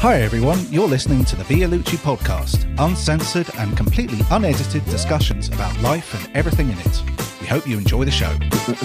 Hi everyone, you're listening to the Via Lucci podcast, uncensored and completely unedited discussions about life and everything in it. We hope you enjoy the show.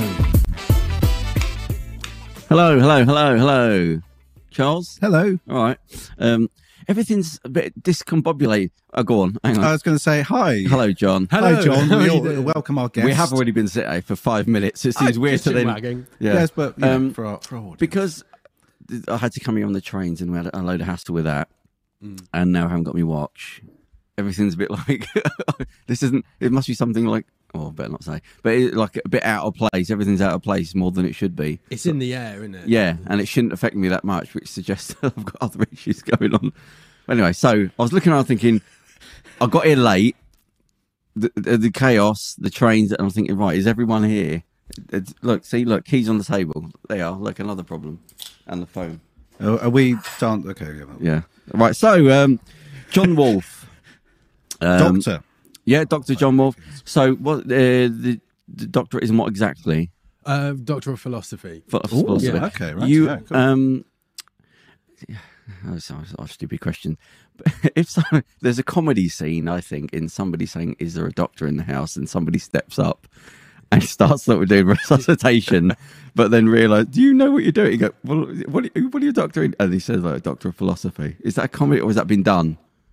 Hello. Charles? Hello. All right. Everything's a bit discombobulated. Oh, go on. Hang on. I was going to say hi. Hello, John. Hi, John. We welcome our guest. We have already been sitting here for 5 minutes. It seems weird to then. Yeah. Yes, but for our audience. Because I had to come here on the trains and we had a load of hassle with that. And now I haven't got my watch. Everything's a bit like this isn't. It must be something like. Oh, I better not say. But it's like a bit out of place. Everything's out of place more than it should be. It's in the air, isn't it? Yeah, and it shouldn't affect me that much, which suggests that I've got other issues going on. Anyway, so I was looking around thinking, I got here late, the chaos, the trains, and I'm thinking, right, is everyone here? Look, keys on the table. They are. Look, another problem. And the phone. Are we done? Okay. Yeah. Right, so, John Wolfe. Doctor. Yeah, Dr. John Wolfe. So, what the doctorate is and what exactly? Doctor of Philosophy. Philosophy. Yeah, okay, right. You, yeah, cool. That's a stupid question. But there's a comedy scene, I think, in somebody saying, "Is there a doctor in the house?" and somebody steps up and starts doing resuscitation, but then realise, "Do you know what you're doing?" You go, "Well, what are you doctoring?" And he says, "Like, Doctor of Philosophy." Is that a comedy or has that been done?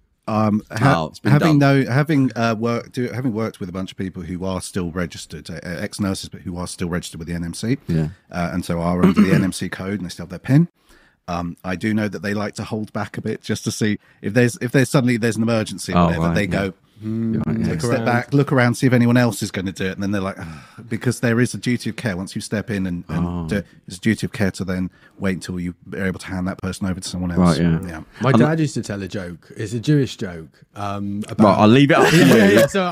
Having worked with a bunch of people who are still registered, ex-nurses, but who are still registered with the NMC, and so are under the NMC code, and they still have their pen. I do know that they like to hold back a bit just to see if there's suddenly there's an emergency or whatever. They go take a step back, look around, see if anyone else is going to do it, and then they're like, because there is a duty of care. Once you step in and there's a duty of care to then wait until you are able to hand that person over to someone else. Right, yeah. My dad used to tell a joke. It's a Jewish joke. About... Right, I'll leave it up to you. Yeah. So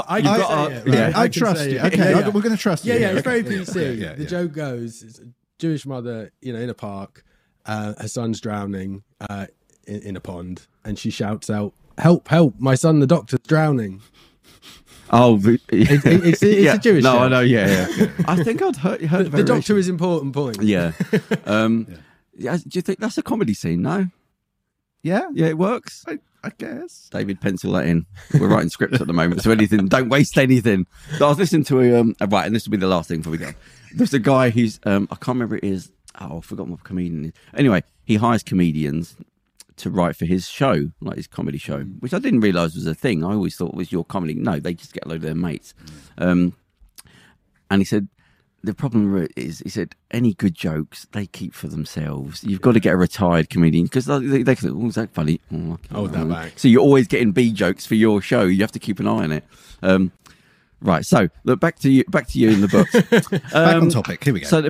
I trust you. Okay, we're going to trust you. Yeah, it's very PC. The joke goes: it's a Jewish mother, in a park. Her son's drowning in a pond, and she shouts out, "Help! Help! My son, the doctor's drowning." Oh, it's a Jewish. No, joke. I know. Yeah. I think I'd heard the doctor is important point. Yeah. Do you think that's a comedy scene? No. Yeah, it works. I guess. David, pencil that in. We're writing scripts at the moment, so don't waste anything. I was listening to right, and this will be the last thing before we go. There's a guy who's I can't remember it is. Oh, I've forgotten what comedian is. Anyway, he hires comedians to write for his show, like his comedy show, which I didn't realise was a thing. I always thought it was your comedy. No, they just get a load of their mates. And he said, the problem is, he said, any good jokes, they keep for themselves. You've got to get a retired comedian, because they can, oh, is that funny? Oh, hold that back. So you're always getting B jokes for your show. You have to keep an eye on it. Right, so look back to you in the books. Back on topic. Here we go. So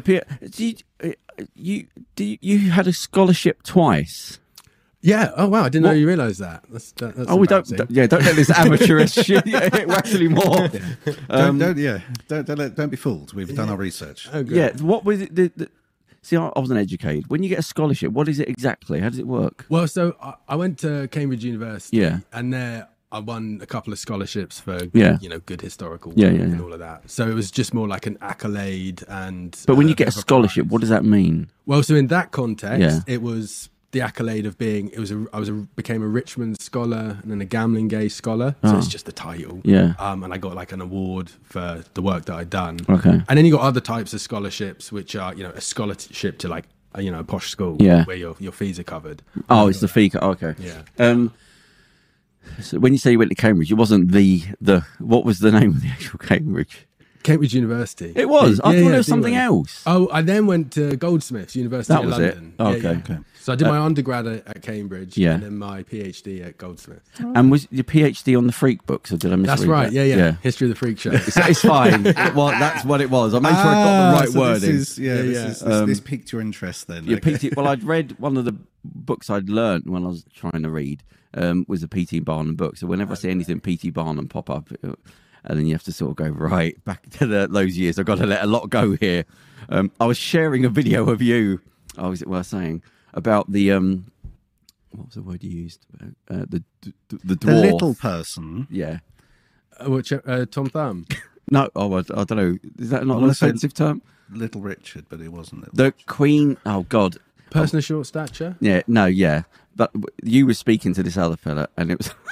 you had a scholarship twice. Yeah. Oh wow! I didn't know you realised that. That's we don't let this amateurish shit actually more. Don't be fooled. We've done our research. Oh, good. Yeah. What was it? See, I wasn't educated. When you get a scholarship, what is it exactly? How does it work? Well, so I went to Cambridge University. Yeah. And there I won a couple of scholarships for good historical work and all of that. So it was just more like an accolade and. But when you get a scholarship, what does that mean? Well, so in that context, it was the accolade of being. I became a Richmond scholar and then a Gamlingay scholar. So it's just the title. Yeah. And I got like an award for the work that I'd done. Okay. And then you got other types of scholarships, which are a scholarship to like a posh school. Yeah. Where your fees are covered. Oh, it's the fee. Okay. Yeah. So when you say you went to Cambridge, it wasn't the what was the name of the actual Cambridge? Cambridge University. It was. I thought it was something else. Oh, I then went to Goldsmiths, University of London. That was it. Okay. So I did my undergrad at Cambridge and then my PhD at Goldsmiths. And was your PhD on the Freak books, or did I misread That's right. that? Yeah. History of the Freak Show. It's fine. Well, that's what it was. I made sure I got the right wording. This piqued your interest then. Well, I'd read one of the books I'd learnt when I was trying to read was the P.T. Barnum book. So whenever I see anything P.T. Barnum pop up, and then you have to sort of go, right, back to those years, I've got to let a lot go here. I was sharing a video of you, is it worth saying, about the, what was the word you used? The dwarf. The little person. Yeah. Tom Thumb? No, I don't know. Is that not an offensive term? Little Richard, but it wasn't. The Queen, oh God. Person of short stature? Yeah, no, yeah. But you were speaking to this other fella, and it was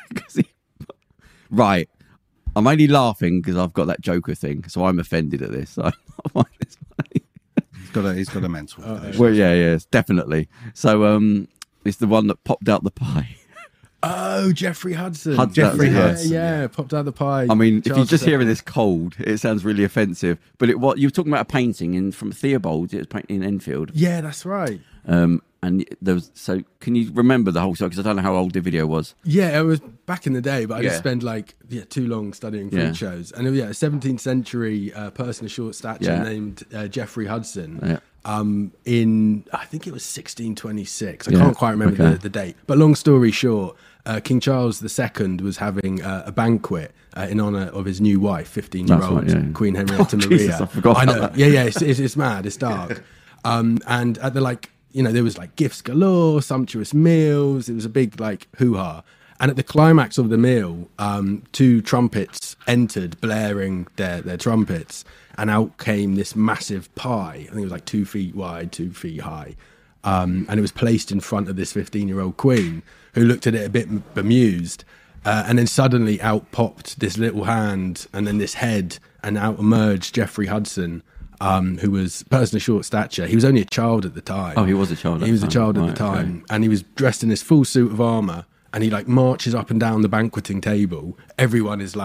right. I'm only laughing because I've got that Joker thing, so I'm offended at this. I find this funny. He's got a mental. Well, yeah, definitely. So, it's the one that popped out the pie. Oh, Jeffrey Hudson. Jeffrey Hudson. Yeah, popped out the pie. I mean, if you're just hearing this cold, it sounds really offensive. But you were talking about a painting from Theobald. It was painted in Enfield. Yeah, that's right. And there was, so can you remember the whole story? Because I don't know how old the video was. Yeah, it was back in the day, but I just spent too long studying freak shows. And a 17th century person of short stature named Jeffrey Hudson. Yeah. In I think it was 1626. I can't quite remember the date. But long story short, King Charles II was having a banquet in honour of his new wife, 15-year-old Queen Henrietta Maria. Jesus, I forgot about that. Yeah, it's mad, it's dark. And at the there was gifts galore, sumptuous meals. It was a big hoo-ha. And at the climax of the meal, 2 trumpets entered, blaring their trumpets, and out came this massive pie. I think it was 2 feet wide, 2 feet high. And it was placed in front of this 15-year-old queen, who looked at it a bit bemused. And then suddenly out popped this little hand and then this head, and out emerged Jeffrey Hudson, who was a person of short stature. He was only a child at the time. Oh, he was a child. He was a child at the time, and he was dressed in this full suit of armour. And he marches up and down the banqueting table. Everyone is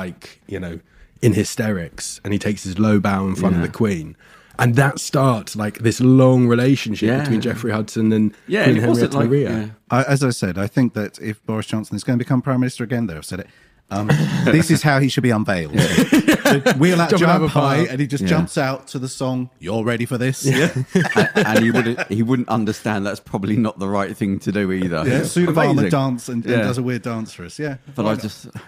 in hysterics, and he takes his low bow in front of the Queen. And that starts this long relationship between Jeffrey Hudson and Queen Henrietta Maria. As I said, I think that if Boris Johnson is going to become Prime Minister again, I've said it, this is how he should be unveiled. Wheel out jump high, and he just jumps out to the song, "You're ready for this?" and he wouldn't understand that's probably not the right thing to do either. Yeah, suit of armour dance and does a weird dance for us. Yeah, but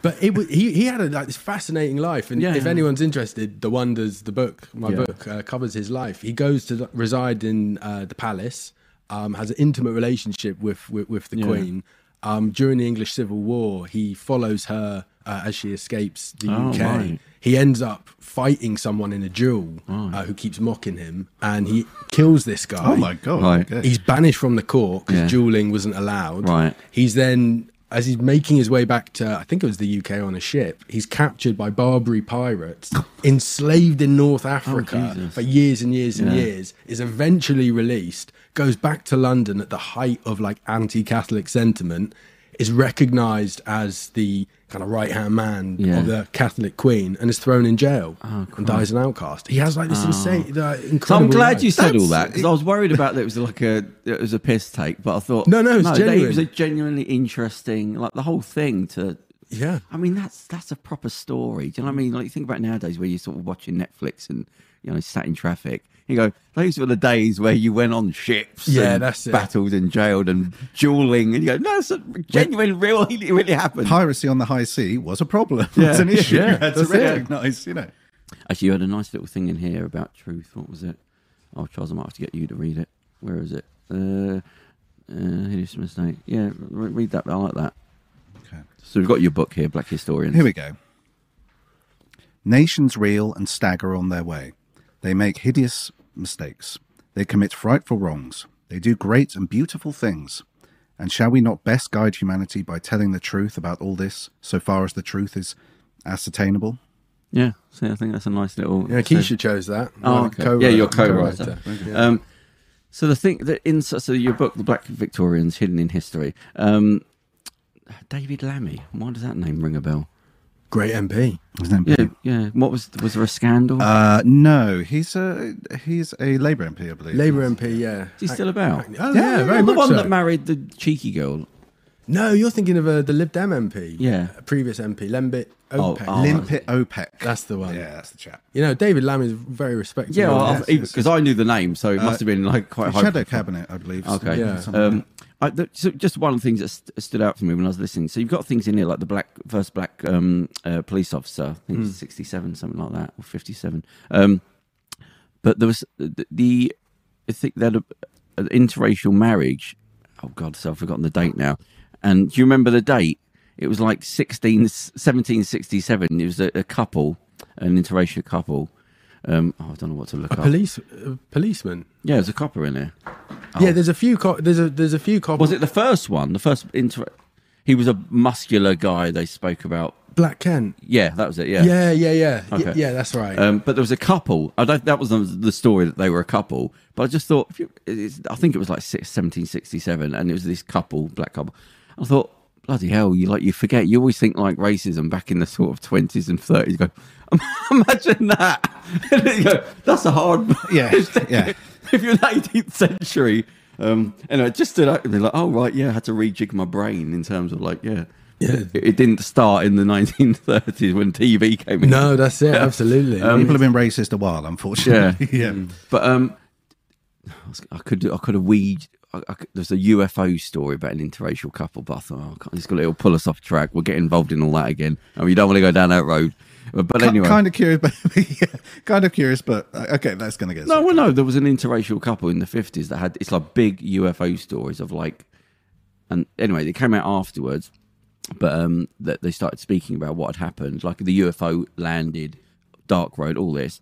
he had this fascinating life, and if anyone's interested, The Wonders, the book, my book covers his life. He goes to reside in the palace, has an intimate relationship with the Queen. During the English Civil War, he follows her as she escapes the UK. Right. He ends up fighting someone in a duel who keeps mocking him, and he kills this guy. Oh my God. Right. Okay. He's banished from the court because dueling wasn't allowed. Right. He's then, as he's making his way back to, I think it was the UK on a ship, he's captured by Barbary pirates, enslaved in North Africa for years and years and years, is eventually released, goes back to London at the height of anti-Catholic sentiment, is recognised as the kind of right-hand man of the Catholic Queen, and is thrown in jail and dies an outcast. He has this insane, incredible So I'm glad life. you said all that, because I was worried about that it was a piss take, but I thought no, it's genuine. It was a genuinely interesting, the whole thing to. Yeah, I mean that's a proper story. Do you know what I mean? You think about nowadays where you're sort of watching Netflix and sat in traffic. You go, those were the days where you went on ships, and that's it. battled and jailed and dueling, and you go, no, it's a genuine, really happened. Piracy on the high sea was a problem. It's an issue. Yeah, you had to recognise, Actually, you had a nice little thing in here about truth. What was it? Oh, Charles, I might have to get you to read it. Where is it? Hideous Mistake. Yeah, read that. I like that. Okay. So we've got your book here, Black Historians. Here we go. Nations reel and stagger on their way. They make hideous mistakes. They commit frightful wrongs. They do great and beautiful things. And shall we not best guide humanity by telling the truth about all this, so far as the truth is ascertainable? Yeah, so I think that's a nice little... Yeah, Keisha chose that. Oh, okay. Yeah, your co-writer. So the thing that so your book, The Black Victorians, Hidden in History, David Lammy, why does that name ring a bell? Great MP. Yeah. What was there a scandal? No, he's a Labour MP, I believe. Labour MP, yeah. Is he still about? Oh, yeah, very the much one so. that married the cheeky girl. No, you're thinking of the Lib Dem MP. Yeah. A previous MP, Lembit Opek. Limpet Opek. That's the one. Yeah, that's the chap. David Lammy is very respectable. Yeah, because I knew the name, so it must have been quite high. Shadow Cabinet, I believe. Okay. Yeah. So just one of the things that stood out for me when I was listening. So you've got things in here like the first black police officer. I think it's 67, something like that, or 57. But there was I think that an interracial marriage. Oh God, so I've forgotten the date now. And do you remember the date? It was like 1767. It was a couple, an interracial couple. I don't know what to look up. Policeman. Yeah, there's a copper in there. Yeah, there's a few. There's a few. Was it the first one? The first he was a muscular guy. They spoke about Black Kent. Yeah, that was it. Yeah, okay. Yeah, that's right. But there was a couple. That was the story that they were a couple. But I just thought, I think it was like 1767, and it was this couple, black couple. I thought, bloody hell, you forget. You always think like racism back in the sort of 20s and 30s. You go, imagine that. And then you go, that's a hard. Yeah. If you're in the 18th century, anyway, just stood up and be like, oh right, yeah, I had to rejig my brain in terms of like, yeah. It didn't start in the 1930s when TV came in. No, that's it. Absolutely. People have been racist a while, unfortunately. Yeah. But I could have weed. There's a UFO story about an interracial couple, but I thought, it'll pull us off track. We'll get involved in all that again, and we don't want to go down that road. But anyway, kind of curious, but okay, that's going to get. No, there was an interracial couple in the 50s that had, it's like big UFO stories of like, and anyway, they came out afterwards, but that they started speaking about what had happened, like the UFO landed, dark road, all this.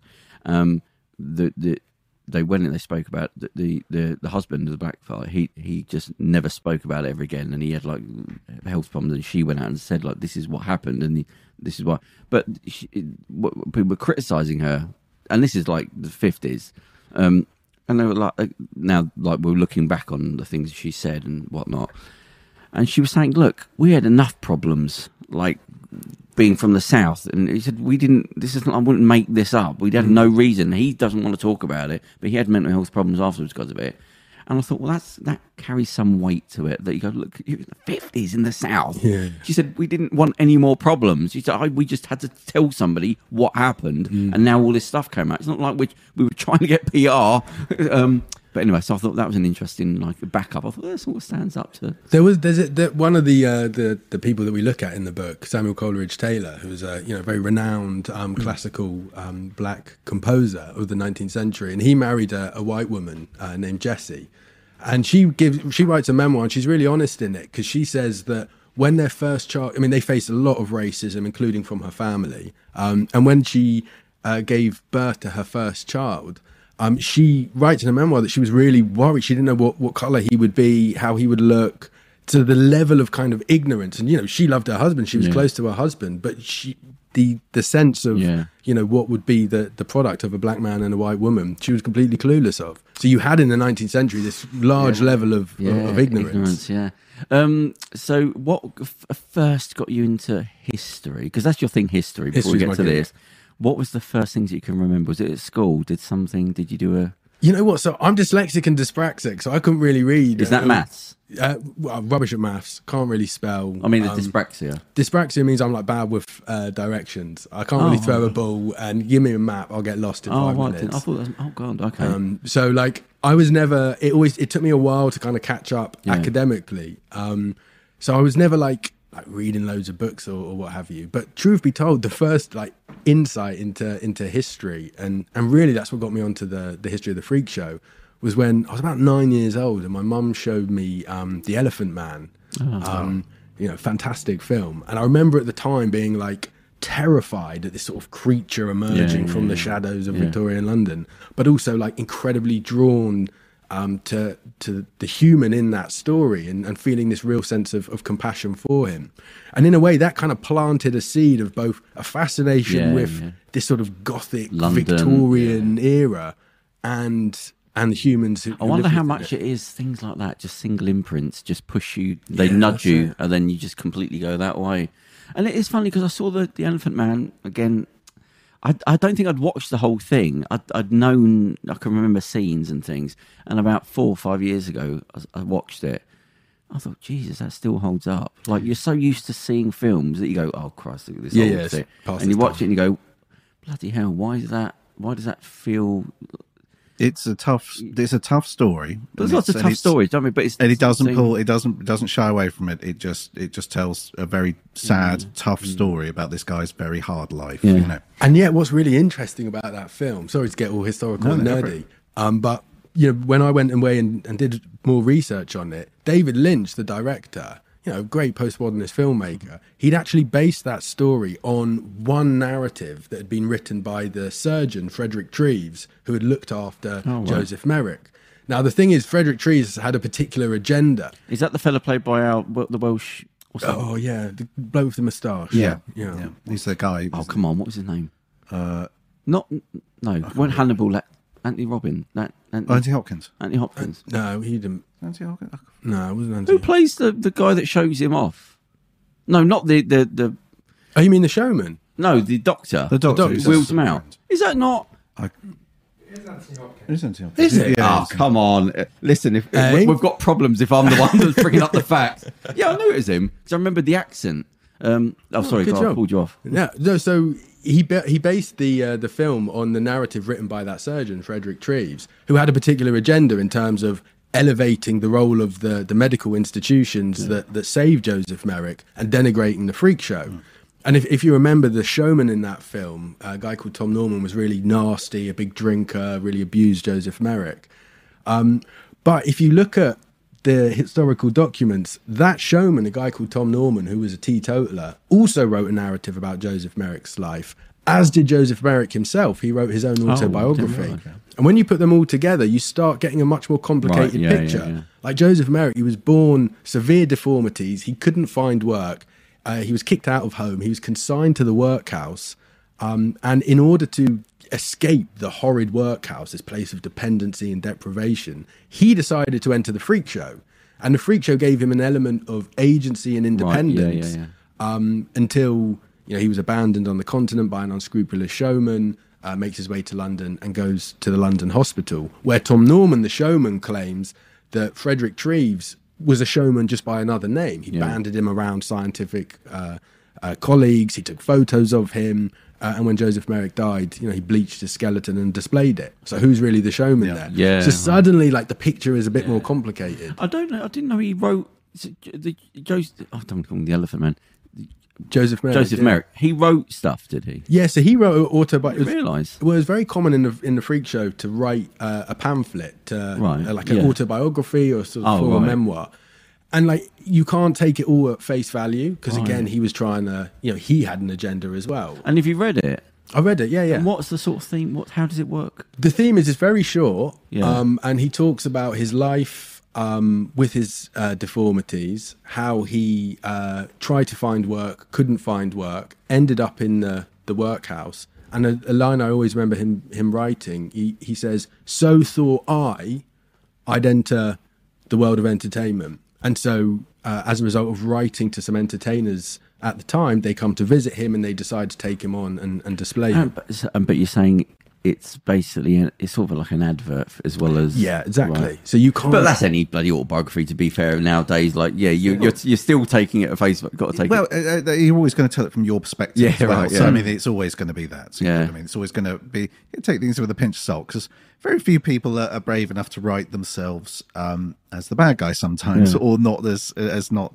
They went and they spoke about the husband of the black fella. He just never spoke about it ever again, and he had like health problems. And she went out and said like, "This is what happened, and this is why." But people were criticizing her, and this is like the 50s, and they were like, now like we're looking back on the things she said and whatnot, and she was saying, "Look, we had enough problems, like." Being from the south, and he said I wouldn't make this up. We had no reason. He doesn't want to talk about it, but he had mental health problems afterwards because of it. And I thought, well, that carries some weight to it. That you go, look, it was the 50s in the south. Yeah. She said we didn't want any more problems. She said we just had to tell somebody what happened, and now all this stuff came out. It's not like we were trying to get PR. But anyway, so I thought that was an interesting like backup. I thought that sort of stands up to. There's one of the people that we look at in the book, Samuel Coleridge Taylor, who was a very renowned classical black composer of the 19th century, and he married a white woman named Jessie, and she writes a memoir, and she's really honest in it because she says that when their first child, they faced a lot of racism, including from her family, and when she gave birth to her first child. She writes in a memoir that she was really worried. She didn't know what colour he would be, how he would look, to the level of kind of ignorance. And, she loved her husband. She was close to her husband. But the sense of, what would be the product of a black man and a white woman, she was completely clueless of. So you had in the 19th century this large level of ignorance. So what first got you into history? Because that's your thing, history, before we get to this. What was the first things you can remember? Was it at school? Did you do a... You know what? So I'm dyslexic and dyspraxic, so I couldn't really read. Is that maths? Rubbish at maths. Can't really spell. I mean, dyspraxia. Dyspraxia means I'm like bad with directions. I can't really throw a ball, and give me a map, I'll get lost in 5 minutes. I thought that was... Oh, God, okay. So, like, I was never... It took me a while to kind of catch up academically. So I was never, like reading loads of books or what have you. But truth be told, the first like insight into history and really that's what got me onto the history of the Freak Show was when I was about 9 years old and my mum showed me The Elephant Man. Fantastic film. And I remember at the time being like terrified at this sort of creature emerging from the shadows of Victorian London, but also like incredibly drawn to the human in that story and feeling this real sense of compassion for him. And in a way that kind of planted a seed of both a fascination with this sort of Gothic London, Victorian era and the humans who I wonder how much it is things like that, just single imprints just push you, they nudge you and then you just completely go that way. And it is funny because I saw the Elephant Man again. I don't think I'd watched the whole thing. I'd known, I can remember scenes and things. And about 4 or 5 years ago, I watched it. I thought, Jesus, that still holds up. Like, you're so used to seeing films that you go, oh, Christ, look at this old thing. And you watch it and you go, bloody hell, why does that feel... It's a tough story. There's lots of tough stories, don't we? But it doesn't shy away from it. It just tells a very sad, tough story about this guy's very hard life. And yet, what's really interesting about that film? Sorry to get all historical and nerdy, but when I went away and did more research on it, David Lynch, the director, great postmodernist filmmaker, he'd actually based that story on one narrative that had been written by the surgeon, Frederick Treves, who had looked after Joseph Merrick. Now, the thing is, Frederick Treves had a particular agenda. Is that the fella played by the Welsh? Oh, yeah, the bloke with the moustache. Yeah. He's the guy. Oh, come on, what was his name? Weren't Hannibal, Anthony Robin? Anthony Hopkins. Anthony Hopkins. No, he didn't. Anthony Hopkins? No, it wasn't Anthony. Who plays the guy that shows him off? No, not the. Oh, you mean the showman? No, the doctor. The doctor who wheels him out. Is that not? It is Anthony Hopkins. It is Anthony Hopkins. Is it? Yeah, come on. Listen, if we've got problems if I'm the one that's bringing up the facts. Yeah, I knew it was him because I remember the accent. Sorry, I pulled you off. Yeah, no. So he based the film on the narrative written by that surgeon, Frederick Treves, who had a particular agenda in terms of elevating the role of the medical institutions that saved Joseph Merrick and denigrating the freak show. And if you remember, the showman in that film, a guy called Tom Norman, was really nasty, a big drinker, really abused Joseph Merrick. But if you look at the historical documents, that showman, a guy called Tom Norman, who was a teetotaler, also wrote a narrative about Joseph Merrick's life, as did Joseph Merrick himself. He wrote his own autobiography. And when you put them all together, you start getting a much more complicated picture. Yeah. Like Joseph Merrick, he was born severe deformities. He couldn't find work. He was kicked out of home. He was consigned to the workhouse. And in order to escape the horrid workhouse, this place of dependency and deprivation, he decided to enter the freak show. And the freak show gave him an element of agency and independence until he was abandoned on the continent by an unscrupulous showman, makes his way to London and goes to the London hospital, where Tom Norman, the showman, claims that Frederick Treves was a showman just by another name. He banded him around scientific colleagues. He took photos of him. And when Joseph Merrick died, he bleached his skeleton and displayed it. So who's really the showman there? Yeah. So suddenly, the picture is a bit more complicated. I don't know. I didn't know he wrote I don't call him the Elephant Man. Joseph Merrick. He wrote stuff, did he? Yeah, so he wrote an autobiography. I realise. Well, it was very common in the freak show to write a pamphlet, an autobiography or sort of full memoir. And you can't take it all at face value because again, he was trying to, he had an agenda as well. And have you read it? I read it, yeah. And what's the sort of theme? How does it work? The theme is it's very short, and he talks about his life with his deformities, how he tried to find work, couldn't find work, ended up in the workhouse. And a line I always remember him writing, he says, "So thought I'd enter the world of entertainment." And so as a result of writing to some entertainers at the time, they come to visit him and they decide to take him on and display him. But you're saying it's basically it's sort of like an advert as well as exactly. Right. So you can't. But that's any bloody autobiography. To be fair, nowadays, you're still taking it at face. Got to take. Well, you're always going to tell it from your perspective. Yeah, as well. right. So I mean, it's always going to be that. So, yeah. It's always going to be. You take things with a pinch of salt because very few people are brave enough to write themselves as the bad guy sometimes, or not as not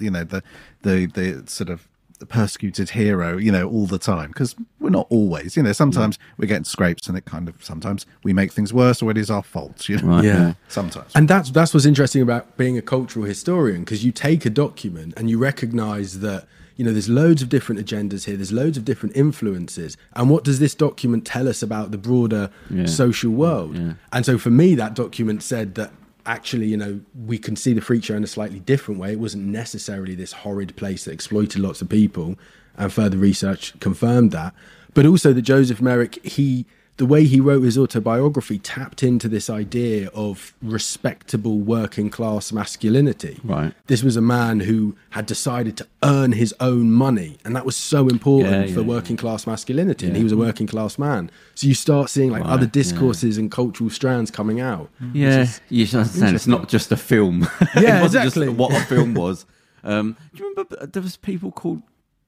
the sort of the persecuted hero, all the time, because we're not always, sometimes we get into scrapes and it kind of, sometimes we make things worse or it is our fault, Right, sometimes. And that's what's interesting about being a cultural historian, because you take a document and you recognize that, there's loads of different agendas here, there's loads of different influences, and what does this document tell us about the broader social world? And so for me, that document said that actually, we can see the freak show in a slightly different way. It wasn't necessarily this horrid place that exploited lots of people, and further research confirmed that. But also that Joseph Merrick, the way he wrote his autobiography tapped into this idea of respectable working class masculinity. Right. This was a man who had decided to earn his own money, and that was so important for working class masculinity. And he was a working class man. So you start seeing other discourses and cultural strands coming out. Yeah, you should understand it's not just a film. Yeah, it wasn't exactly. just what a film was. Do you remember there was people called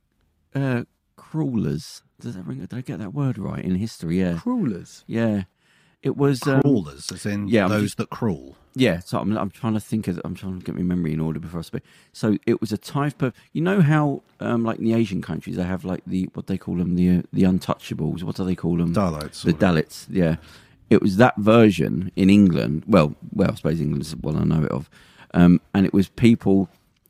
crawlers? Did I get that word right in history? Yeah. Crawlers? Yeah. It was... Crawlers, as in those that crawl. Yeah, so I'm trying to think of... I'm trying to get my memory in order before I speak. So it was a type of... You know how, like in the Asian countries, they have what they call them, the untouchables. What do they call them? Dalits. The Dalits, yeah. It was that version in England. Well, I suppose England is what I know it of. And it was people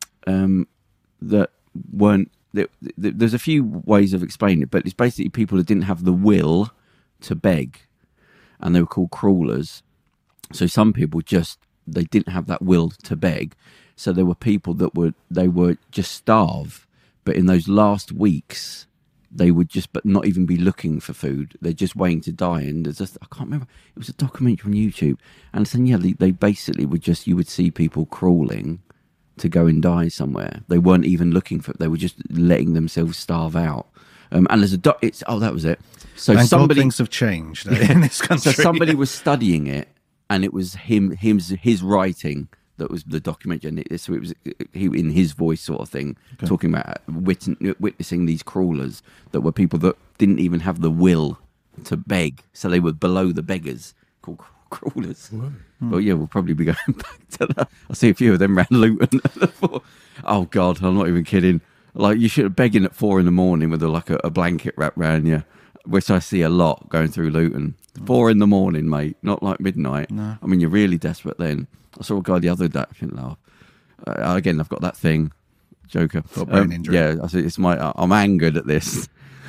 that weren't... There's a few ways of explaining it, but it's basically people who didn't have the will to beg, and they were called crawlers. So some people they didn't have that will to beg. So there were people that were just starve, but in those last weeks they would but not even be looking for food. They're just waiting to die. And there's I can't remember. It was a documentary on YouTube, and saying they basically you would see people crawling to go and die somewhere. They weren't even looking for it. They were just letting themselves starve out. And there's that was it. So things have changed in this country. So somebody was studying it, and it was his writing that was the documentary, and so it was he in his voice sort of thing, talking about witnessing these crawlers that were people that didn't even have the will to beg, so they were below the beggars, called crawlers. Well, yeah, we'll probably be going back to that. I see a few of them around Luton. Oh God, I'm not even kidding. Like, you should have begging at 4 a.m. with a blanket wrapped around you, which I see a lot going through Luton. 4 a.m, mate, not like midnight. No. I mean, you're really desperate then. I saw a guy the other day. I shouldn't laugh. Again, I've got that thing, Joker. Got brain injury. Yeah, I see. I'm angered at this.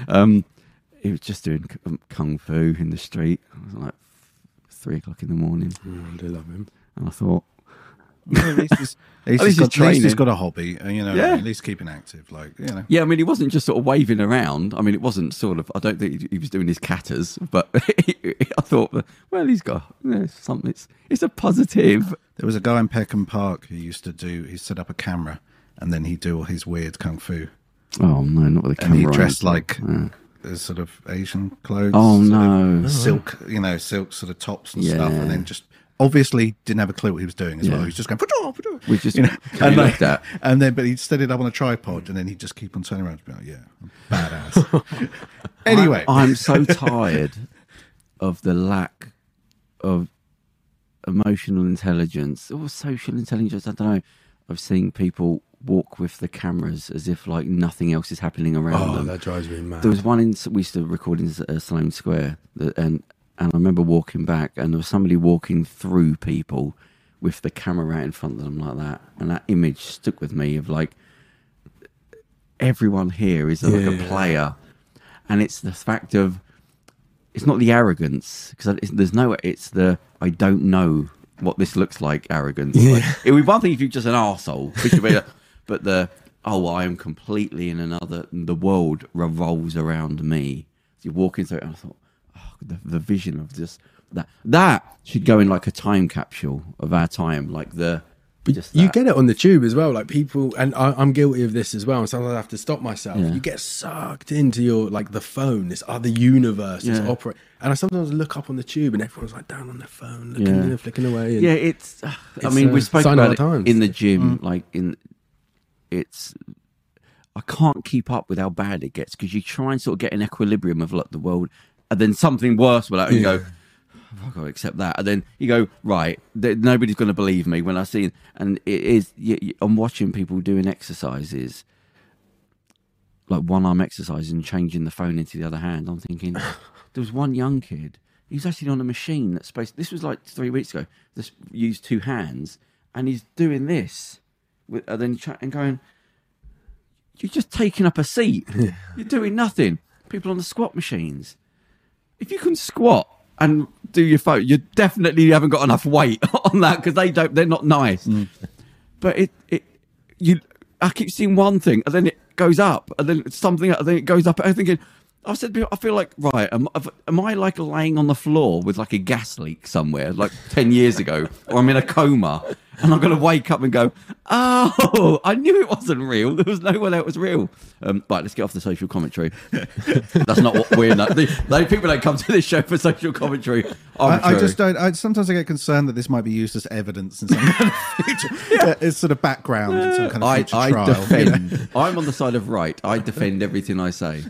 He was just doing kung fu in the street. It was like 3 o'clock in the morning. I do love him. And I thought, well, at least he's got a hobby, at least keeping active, Yeah, I mean, he wasn't just sort of waving around. I mean, it wasn't sort of, I don't think he was doing his catters, but I thought, well, he's got something, it's a positive. There was a guy in Peckham Park who he set up a camera, and then he'd do all his weird kung fu. Oh, no, not with a camera. And he dressed like sort of Asian clothes. Oh, no. Silk, silk sort of tops and stuff, and then just obviously didn't have a clue what he was doing as well. He was just going, we just but he'd set it up on a tripod, and then he'd just keep on turning around and be like, badass. Anyway, I'm so tired of the lack of emotional intelligence or social intelligence. I don't know. I've seen people walk with the cameras as if like nothing else is happening around them. That drives me mad. There was one we used to record in Sloane Square, and I remember walking back, and there was somebody walking through people with the camera right in front of them like that, and that image stuck with me of like everyone here is like a player, and it's the fact of it's not the arrogance, because it's the I don't know what this looks like arrogance. Like, it would be one thing if you're just an arsehole, but I am completely in another. The world revolves around me. So you're walking through it, and I thought, the vision of just that should go in like a time capsule of our time, like you get it on the tube as well, like people, and I'm guilty of this as well, and sometimes I have to stop myself. You get sucked into your the phone, this other universe, this opera, and I sometimes look up on the tube and everyone's like down on their phone looking, flicking away, and it's I mean, we spoke about it in the gym, I can't keep up with how bad it gets, because you try and sort of get an equilibrium of like the world, and then something worse will happen. You go, I've got to accept that. And then you go, right, nobody's going to believe me when I see it. And it is, I'm watching people doing exercises, like one-arm exercises and changing the phone into the other hand. I'm thinking, there was one young kid, he was actually on a machine that's supposed, this was like 3 weeks ago, this used 2 hands, and he's doing this, and then going, you're just taking up a seat. You're doing nothing. People on the squat machines. If you can squat and do your phone, you definitely haven't got enough weight on that, because they're not nice. But I keep seeing one thing, and then it goes up, and then something, and then it goes up. I'm thinking, I feel like, right, am I like laying on the floor with like a gas leak somewhere, like 10 years ago, or I'm in a coma, and I'm going to wake up and go, oh, I knew it wasn't real. There was no way that was real. Right, let's get off the social commentary. That's not what we're not. The people don't come to this show for social commentary. I just don't. Sometimes I get concerned that this might be used as evidence in some kind of future. It's sort of background in some kind of future trial. Defend. I'm on the side of right. I defend everything I say.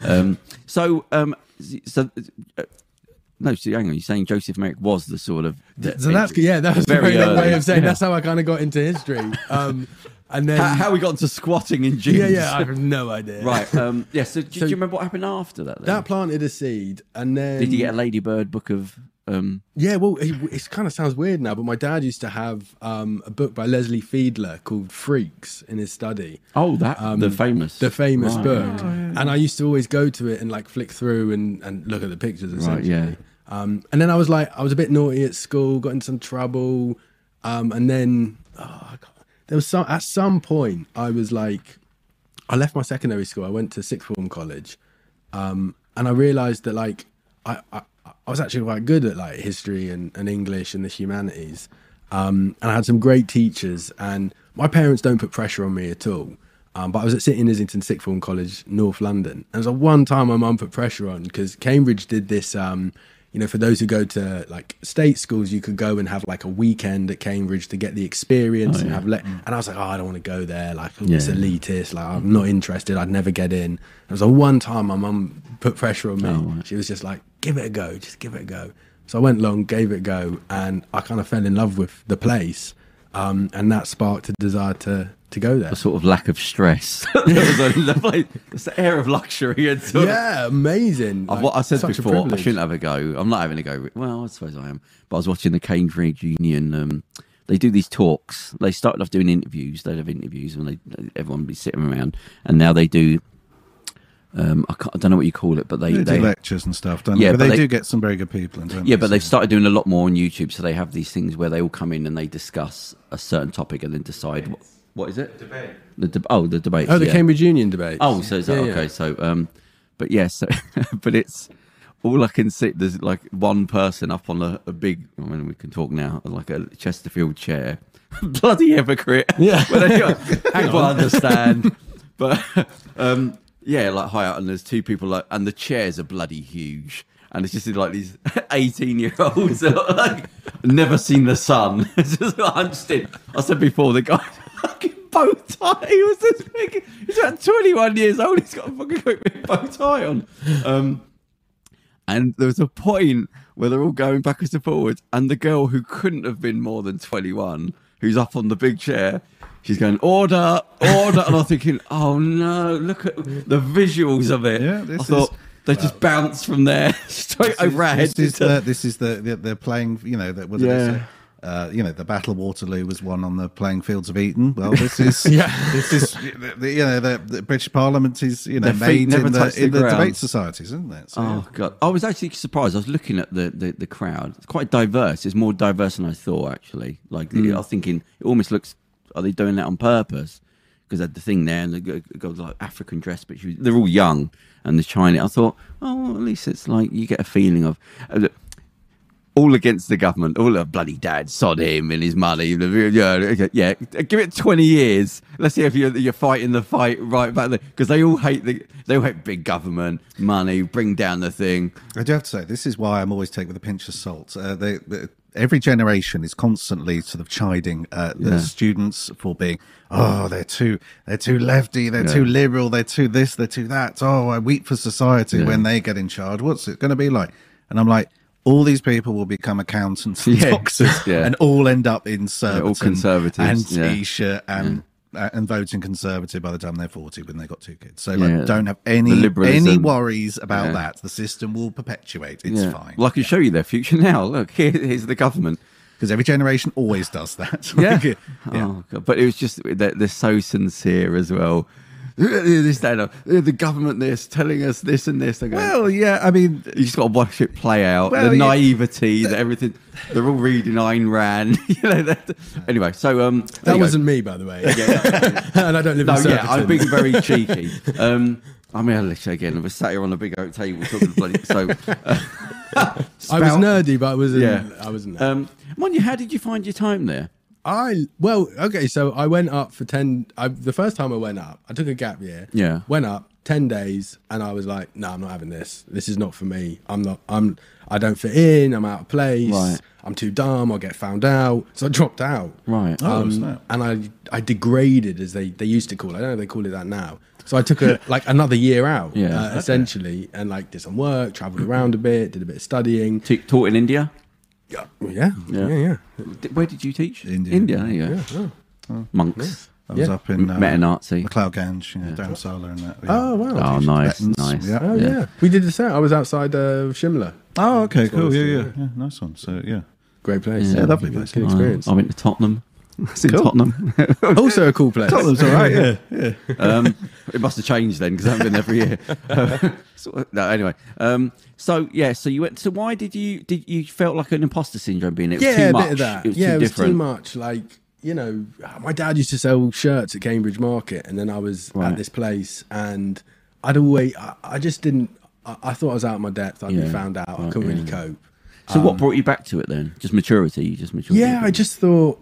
No, so hang on. You're saying Joseph Merrick was the sort of... that was very a way of saying that's how I kind of got into history. And then how we got into squatting in gyms. Yeah, I have no idea. Right. So do you remember what happened after that then? That planted a seed, and then... Did you get a Ladybird book of... Yeah, well, it kind of sounds weird now, but my dad used to have a book by Leslie Fiedler called Freaks in his study. Oh, the famous book. Oh, yeah. And I used to always go to it and like flick through and look at the pictures, essentially. Right, yeah. And then I was a bit naughty at school, got into some trouble. And then at some point I was like, I left my secondary school. I went to sixth form college. And I realized that like, I was actually quite good at like history and English and the humanities. And I had some great teachers, and my parents don't put pressure on me at all. But I was at City in Islington Sixth Form College, North London. And so one time my mum put pressure on, because Cambridge did this, for those who go to like state schools, you could go and have like a weekend at Cambridge to get the experience and have and I was like, I don't want to go there. Like it's elitist. Like I'm not interested. I'd never get in. There was one time my mum put pressure on me. Right. She was just like, give it a go. Just give it a go. So I went along, gave it a go, and I kind of fell in love with the place. And that sparked a desire to go there. A sort of lack of stress. It's the air of luxury. Yeah, amazing. What I said before, I shouldn't have a go. I'm not having a go. Well, I suppose I am. But I was watching the Cambridge Union. They do these talks. They started off doing interviews. They'd have interviews and everyone would be sitting around. And now they do... I don't know what you call it, but they do lectures and stuff, don't they? But they do get some very good people. But they've started doing a lot more on YouTube. So they have these things where they all come in and they discuss a certain topic and then decide what is it? Debate. The debate. Oh, the Cambridge Union debate. Oh, so is that okay? So, but yes, but it's all I can see. There's like one person up on a big. I mean, we can talk now, like a Chesterfield chair. Bloody hypocrite. Yeah, people understand, but. Yeah, like high up, and there's two people and the chairs are bloody huge, and it's just like these 18-year-olds like never seen the sun. It's just hunched in. I said before, the guy fucking bow tie. He was this big. He's about 21 years old. He's got a fucking big bow tie on. And there was a point where they're all going backwards and forwards, and the girl who couldn't have been more than 21, who's up on the big chair. She's going, order, and I'm thinking, oh no, look at the visuals of it. Yeah, I thought they just bounced from there straight over our heads. This is they're playing, the Battle of Waterloo was won on the playing fields of Eton. Well, this is the British Parliament is made in the debate societies, isn't it? So, God, I was actually surprised. I was looking at the crowd. It's quite diverse. It's more diverse than I thought, actually. Like I was thinking, it almost looks. Are they doing that on purpose? Because they had the thing there, and the girls like African dress, but they're all young, and the Chinese. I thought, well, at least it's like you get a feeling of all against the government, all the bloody dad, sod him and his money. Yeah, give it 20 years. Let's see if you're fighting the fight right back there, because they all hate big government, money, bring down the thing. I do have to say, this is why I'm always taking with a pinch of salt. Every generation is constantly sort of chiding the students for being, they're too lefty, they're too liberal, they're too this, they're too that. Oh, I weep for society when they get in charge. What's it going to be like? And I'm like, all these people will become accountants and doctors and all end up in Surbiton all conservatives and T-shirt and voting Conservative by the time they're 40 when they've got two kids. So don't have any worries about that. The system will perpetuate. It's fine. Well, I can show you their future now. Look, here's the government. Because every generation always does that. Oh, God. But it was just, they're so sincere as well. The government telling us this and this. Well, yeah, I mean, you just got to watch it play out. The naivety, everything. They're all reading Ayn Rand. Anyway, so that wasn't me, by the way. And I don't live in Surbiton. I'm being very cheeky. I mean, again, I was sat here on a big oak table talking bloody. So I was nerdy, but I wasn't. Manya, how did you find your time there? So I went up for 10. The first time I went up, I took a gap year. Yeah. Went up 10 days, and I was like, no, I'm not having this. This is not for me. I don't fit in. I'm out of place. Right. I'm too dumb. I'll get found out. So I dropped out. Right. And I degraded, as they used to call it. I don't know if they call it that now. So I took another year out, essentially, and did some work, travelled around a bit, did a bit of studying. Taught in India? Yeah. Where did you teach? India. There you go. Monks. I was up in Meta-Nazi. McLeod Ganj, Dharamsala and that. Oh, wow. Oh, nice. Yeah. Oh, yeah. We did the same. I was outside Shimla. Oh, okay, cool. Yeah. Nice one. So, yeah. Great place. Yeah, lovely place. Good experience. I went to Tottenham. That's in Tottenham. Also a cool place. Tottenham's all right, yeah. It must have changed then because I haven't been there for a year. No, anyway. So you went. So why did you felt like an imposter syndrome being it? Was too much. A bit of that. It was it was different. too much. Like, you know, my dad used to sell shirts at Cambridge Market, and then I was at this place, and I just didn't. I thought I was out of my depth. I'd be found out. I couldn't really cope. So what brought you back to it then? Just maturity. You just matured. Yeah, I just thought,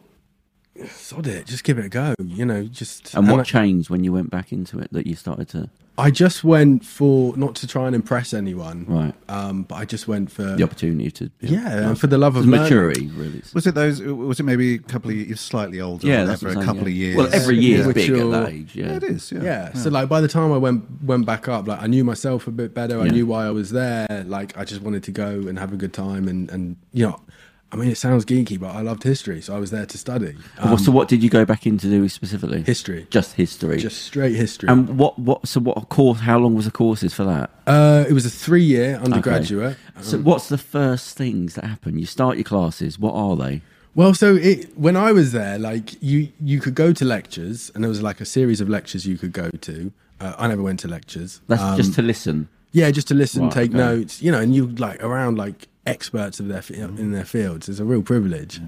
sod it, just give it a go. You know, just. And what changed when you went back into it that you started to? I just went for, not to try and impress anyone, right? But I just went for the opportunity to, and for the love of maturity. Really, was it maybe a couple of years, slightly older? Yeah, that's for a couple of years. Well, every year is big at that age. Yeah, it is. Yeah. So like by the time I went back up, like I knew myself a bit better. I knew why I was there. Like I just wanted to go and have a good time, and you know. I mean, it sounds geeky, but I loved history, so I was there to study. So what did you go back in to do specifically? History. Just history. Just straight history. And what course, how long was the courses for that? It was a 3-year undergraduate. Okay. So what's the first things that happen? You start your classes, what are they? Well, so when I was there, like you could go to lectures, and there was like a series of lectures you could go to. I never went to lectures. That's just to listen? Yeah, just to listen, take notes, you know, and you like around like experts of in their fields. It's a real privilege.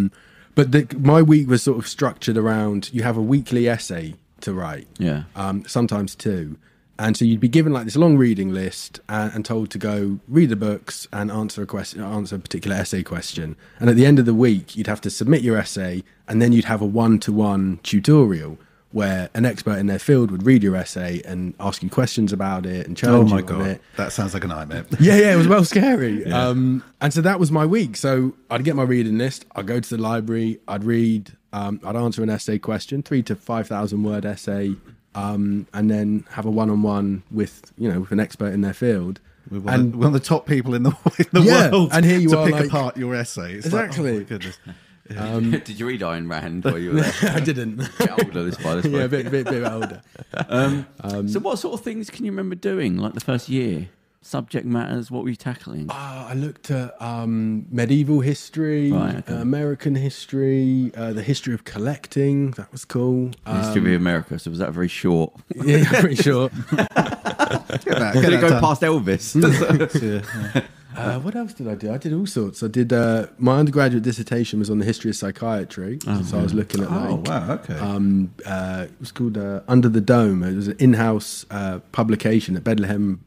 But my week was sort of structured around, you have a weekly essay to write, sometimes 2, and so you'd be given like this long reading list and told to go read the books and answer a particular essay question, and at the end of the week you'd have to submit your essay, and then you'd have a 1-to-1 tutorial where an expert in their field would read your essay and ask you questions about it and challenge you on it. That sounds like a nightmare. Yeah, it was well scary. And so that was my week. So I'd get my reading list, I'd go to the library, I'd read, I'd answer an essay question, 3,000 to 5,000 word essay, and then have a one-on-one with an expert in their field. One of the top people in the world, and here you to are, pick like, apart your essay. It's exactly. Like, oh my goodness. Did you read Ayn Rand while you were there? I didn't. A bit older this point. Yeah, a bit older. So what sort of things can you remember doing, like the first year? Subject matters, what were you tackling? I looked at medieval history, American history, the history of collecting. That was cool. The history of America, so was that very short? Yeah, pretty short. Did it go past Elvis? What else did I do? I did all sorts. I did my undergraduate dissertation was on the history of psychiatry, so I was looking at it was called Under the Dome. It was an in-house publication at Bedlam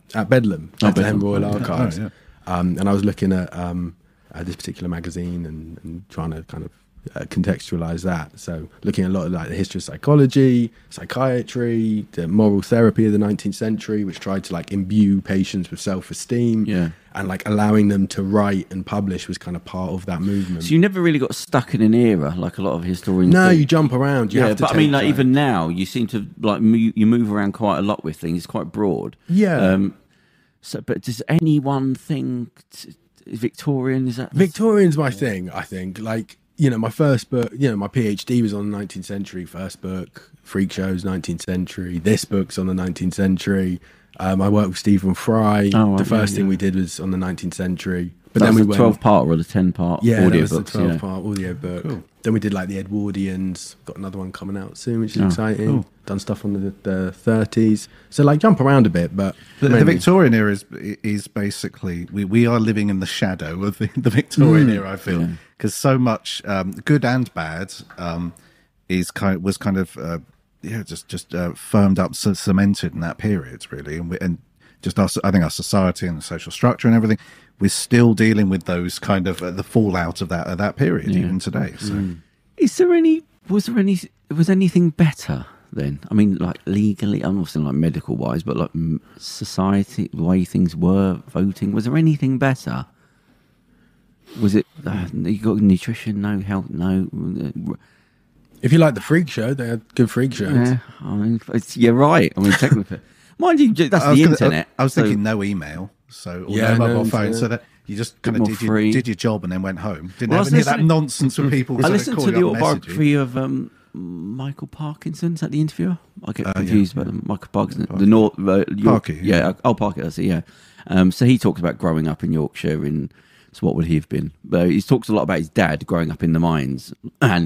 Royal Archives, and I was looking at this particular magazine and trying to kind of contextualize that. So looking at a lot of like the history of psychology, psychiatry, the moral therapy of the 19th century, which tried to like imbue patients with self-esteem, and like allowing them to write and publish was kind of part of that movement. So you never really got stuck in an era like a lot of historians. No, do. you jump around. You have to. But I mean, like even now, you seem to like you move around quite a lot with things. It's quite broad. Yeah. But does any one thing Victorian? Is that Victorian's my thing? I think like. My first book, my PhD was on the 19th century. First book, Freak Shows, 19th century. This book's on the 19th century. I worked with Stephen Fry. The first thing we did was on the 19th century. But then we went 12-part or the 10-part audio books. Yeah, the 12-part audio book. Cool. Then we did like the Edwardians. Got another one coming out soon, which is exciting. Cool. Done stuff on the 30s. So like jump around a bit, but the Victorian era is basically we are living in the shadow of the Victorian era. I feel because so much good and bad was kind of firmed up, cemented in that period really, and just I think our society and the social structure and everything. We're still dealing with those kind of the fallout of that period even today. So, was anything better then? I mean, like legally, I'm not saying like medical wise, but like society, the way things were, voting. Was there anything better? Was it you got nutrition, no health, no? If you like the Freak Show, they had good Freak Shows. Yeah, I mean, you're right. I mean, technically, mind you, that's the internet. I was thinking no email. So no mobile phone, so that you just kind of did your job and then went home. Didn't have any of that nonsense with people. I listened to the autobiography of Michael Parkinson. Is that the interviewer? I get confused about Michael Parkinson. Parky. Parky, that's it. Yeah. So he talked about growing up in Yorkshire in So what would he have been? But he talks a lot about his dad growing up in the mines, and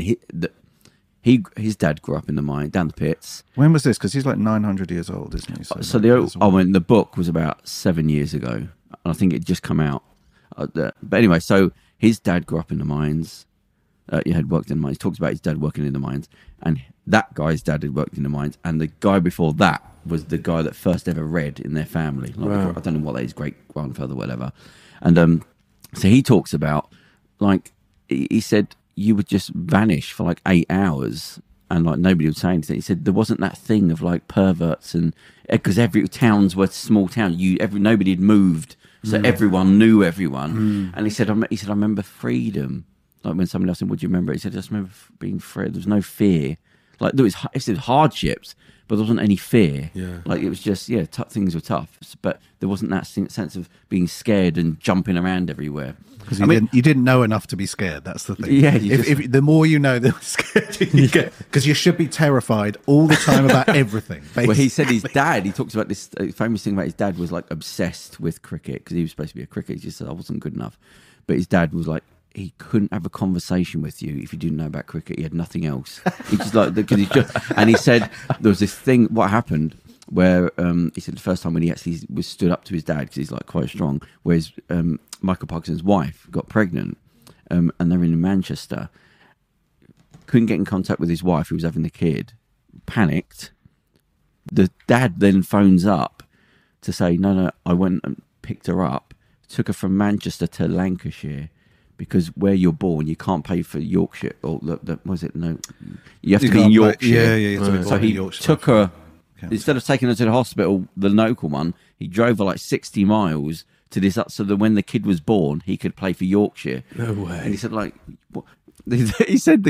his dad grew up in the mine down the pits. When was this? Because he's like 900 years old, isn't he? So the book was about 7 years ago, and I think it just come out. But anyway, so his dad grew up in the mines. He had worked in the mines. He talks about his dad working in the mines, and that guy's dad had worked in the mines, and the guy before that was the guy that first ever read in their family. Like, I don't know what that is, great grandfather, whatever. And so he talks about, like, he said you would just vanish for like 8 hours and like nobody would say anything. He said there wasn't that thing of like perverts, and because every towns were small town, nobody had moved, so everyone knew everyone. And he said I remember freedom. Like when somebody asked him, "What do you remember?" He said, "I just remember being free. There was no fear. Like there was hardships, but there wasn't any fear. Yeah. Like it was just things were tough, but there wasn't that sense of being scared and jumping around everywhere." Because you didn't know enough to be scared. That's the thing. Yeah. If the more you know, the scared you get. Because you should be terrified all the time about everything. Basically. Well, he said his dad. He talks about this famous thing about his dad was like obsessed with cricket because he was supposed to be a cricketer. He just said I wasn't good enough, but his dad was like, he couldn't have a conversation with you if you didn't know about cricket. He had nothing else. He just like and he said there was this thing. What happened where he said the first time when he actually was stood up to his dad because he's like quite strong. Whereas Michael Parkinson's wife got pregnant, and they're in Manchester. Couldn't get in contact with his wife who was having the kid. Panicked. The dad then phones up to say, "No, I went and picked her up, took her from Manchester to Lancashire." Because where you're born, you can't pay for Yorkshire or was it? No, you have to be in Yorkshire. Yeah. So he took her instead of taking her to the hospital, the local one. He drove her like 60 miles to this, so that when the kid was born, he could play for Yorkshire. No way. And he said, like, what? He said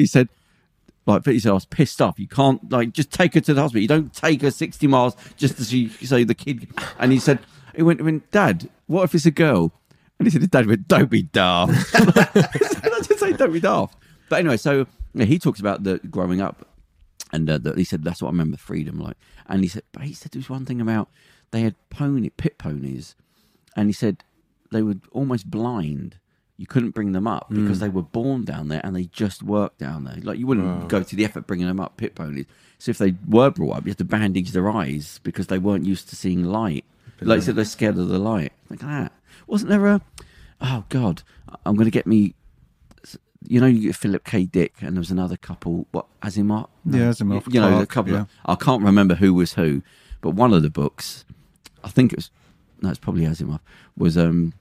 I was pissed off. You can't like just take her to the hospital. You don't take her 60 miles just to see the kid. And he went, "Dad, what if it's a girl?" And he said his dad went, "Don't be daft." I just say, "Don't be daft." But anyway, so he talks about the growing up, and he said that's what I remember freedom like. And he said there was one thing about they had pit ponies, and he said they were almost blind. You couldn't bring them up because they were born down there and they just worked down there. Like you wouldn't go to the effort bringing them up, pit ponies. So if they were brought up, you had to bandage their eyes because they weren't used to seeing light. Like you said, they're scared of the light. Like that. Wasn't there oh God, I'm going to get me, you get Philip K. Dick and there was another couple, Asimov? No. Yeah, Asimov. The couple, I can't remember who was who, but one of the books, I think it's probably Asimov, was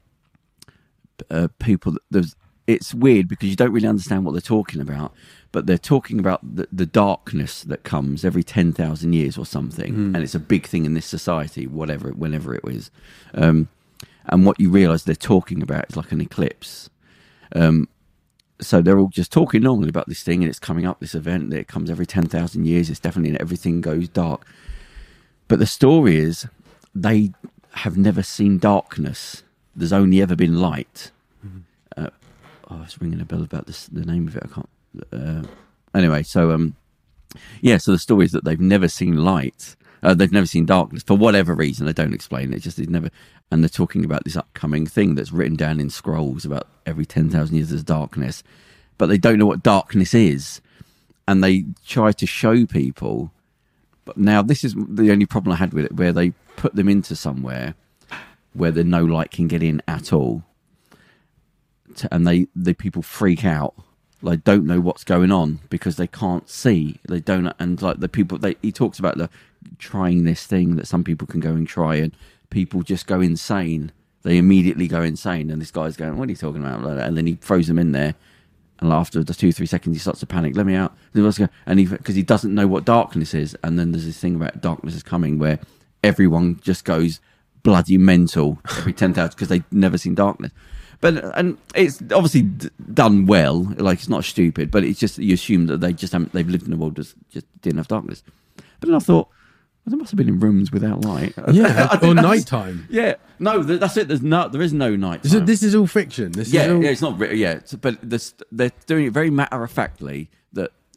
people, it's weird because you don't really understand what they're talking about, but they're talking about the darkness that comes every 10,000 years or something, and it's a big thing in this society, whenever it was. And what you realise they're talking about is like an eclipse. So they're all just talking normally about this thing, and it's coming up, this event, that it comes every 10,000 years. It's definitely, everything goes dark. But the story is, they have never seen darkness. There's only ever been light. I was ringing a bell about the name of it. I can't. Anyway, so so the story is that they've never seen light. They've never seen darkness for whatever reason. They don't explain it. Just they've never. And they're talking about this upcoming thing that's written down in scrolls about every 10,000 years there's darkness, but they don't know what darkness is, and they try to show people. But now this is the only problem I had with it, where they put them into somewhere where no light can get in at all, and the people freak out. Like don't know what's going on because they can't see. They don't, and like the people he talks about trying this thing that some people can go and try, and people just go insane. They immediately go insane, and this guy's going, "What are you talking about?" And then he throws them in there, and after the 2-3 seconds, he starts to panic. "Let me out!" And because he doesn't know what darkness is, and then there's this thing about darkness is coming, where everyone just goes bloody mental every 10,000 because they've never seen darkness. And it's obviously done well, like it's not stupid, but it's just you assume that they've lived in a world that just didn't have darkness. But then I thought, well, they must have been in rooms without light. Yeah, or nighttime. Yeah, no, that's it. There is no night. So this is all fiction. It's not. Yeah, but they're doing it very matter of factly that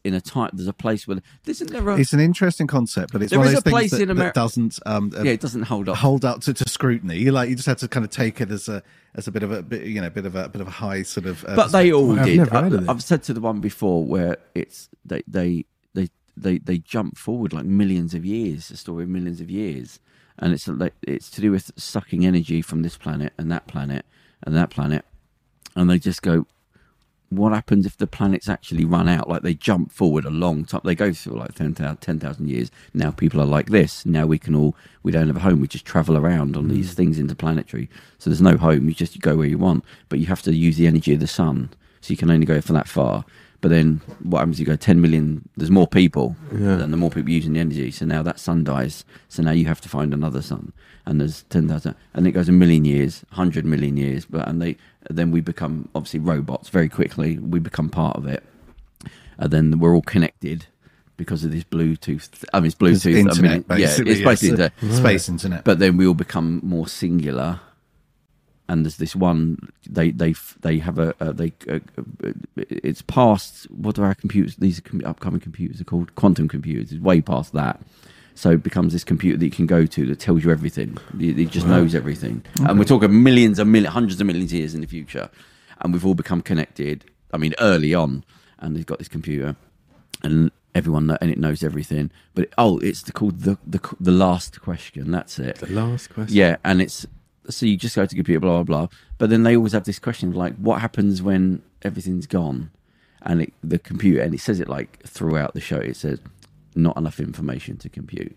in a type. There's a place where isn't there? It's an interesting concept, but it's one of those things that doesn't. It doesn't hold up to scrutiny. You just have to kind of take it as a bit of a bit of a high sort of. But they all did. I've said to the one before where it's they jump forward like millions of years. The story of millions of years, and it's to do with sucking energy from this planet and that planet and that planet, and they just go. What happens if the planets actually run out? Like they jump forward a long time. They go through like 10,000 years. Now people are like this. Now we don't have a home. We just travel around on these things interplanetary. So there's no home. You go where you want. But you have to use the energy of the sun. So you can only go for that far. But then what happens? You go 10 million. There's more people. Yeah. And the more people using the energy. So now that sun dies. So now you have to find another sun. And there's 10,000. And it goes a million years, 100 million years. Then we become obviously robots very quickly. We become part of it, and then we're all connected because of this Bluetooth. I mean, it's Bluetooth. Internet, it's basically space internet. But then we all become more singular. And there's this one. They have it's past what are our computers? These upcoming computers are called quantum computers. It's way past that. So it becomes this computer that you can go to that tells you everything. It just knows everything. Okay. And we're talking hundreds of millions of years in the future. And we've all become connected. I mean, early on. And they've got this computer. And it knows everything. But, it's called the last question. That's it. The last question? Yeah. And so you just go to the computer, blah, blah, blah. But then they always have this question of like, what happens when everything's gone? And the computer, and it says it like throughout the show, it says, not enough information to compute.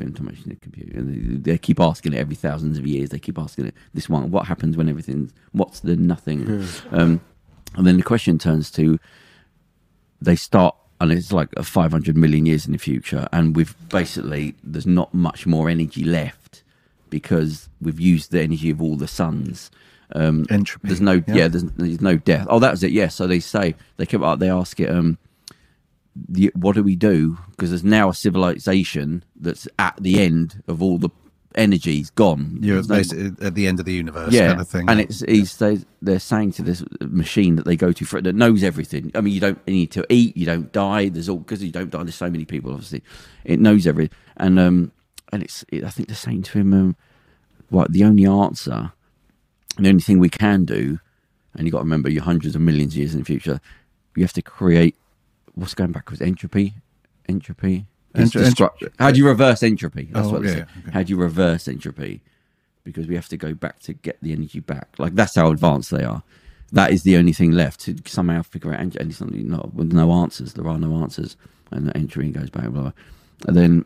And they keep asking it every thousands of years. They keep asking it this one, what happens when what's the nothing? And then the question turns to, they start, and it's like 500 million years in the future. And there's not much more energy left because we've used the energy of all the suns. Entropy. There's no death. Oh, that was it. Yeah. So they ask it, what do we do? Because there's now a civilization that's at the end of all the energy's gone. You're basically at the end of the universe, kind of thing. And they're saying to this machine that they go to that knows everything. I mean, you don't need to eat, you don't die. Because you don't die. There's so many people. Obviously, it knows everything. And I think they're saying to him, the only answer, and the only thing we can do, and you got to remember, you're hundreds of millions of years in the future. You have to create. What's going backwards? Entropy. How do you reverse entropy? That's what it's. Okay. How do you reverse entropy? Because we have to go back to get the energy back. Like that's how advanced they are. That is the only thing left to somehow figure out. And it's with no answers. There are no answers, and the entropy goes back. Blah, blah. And then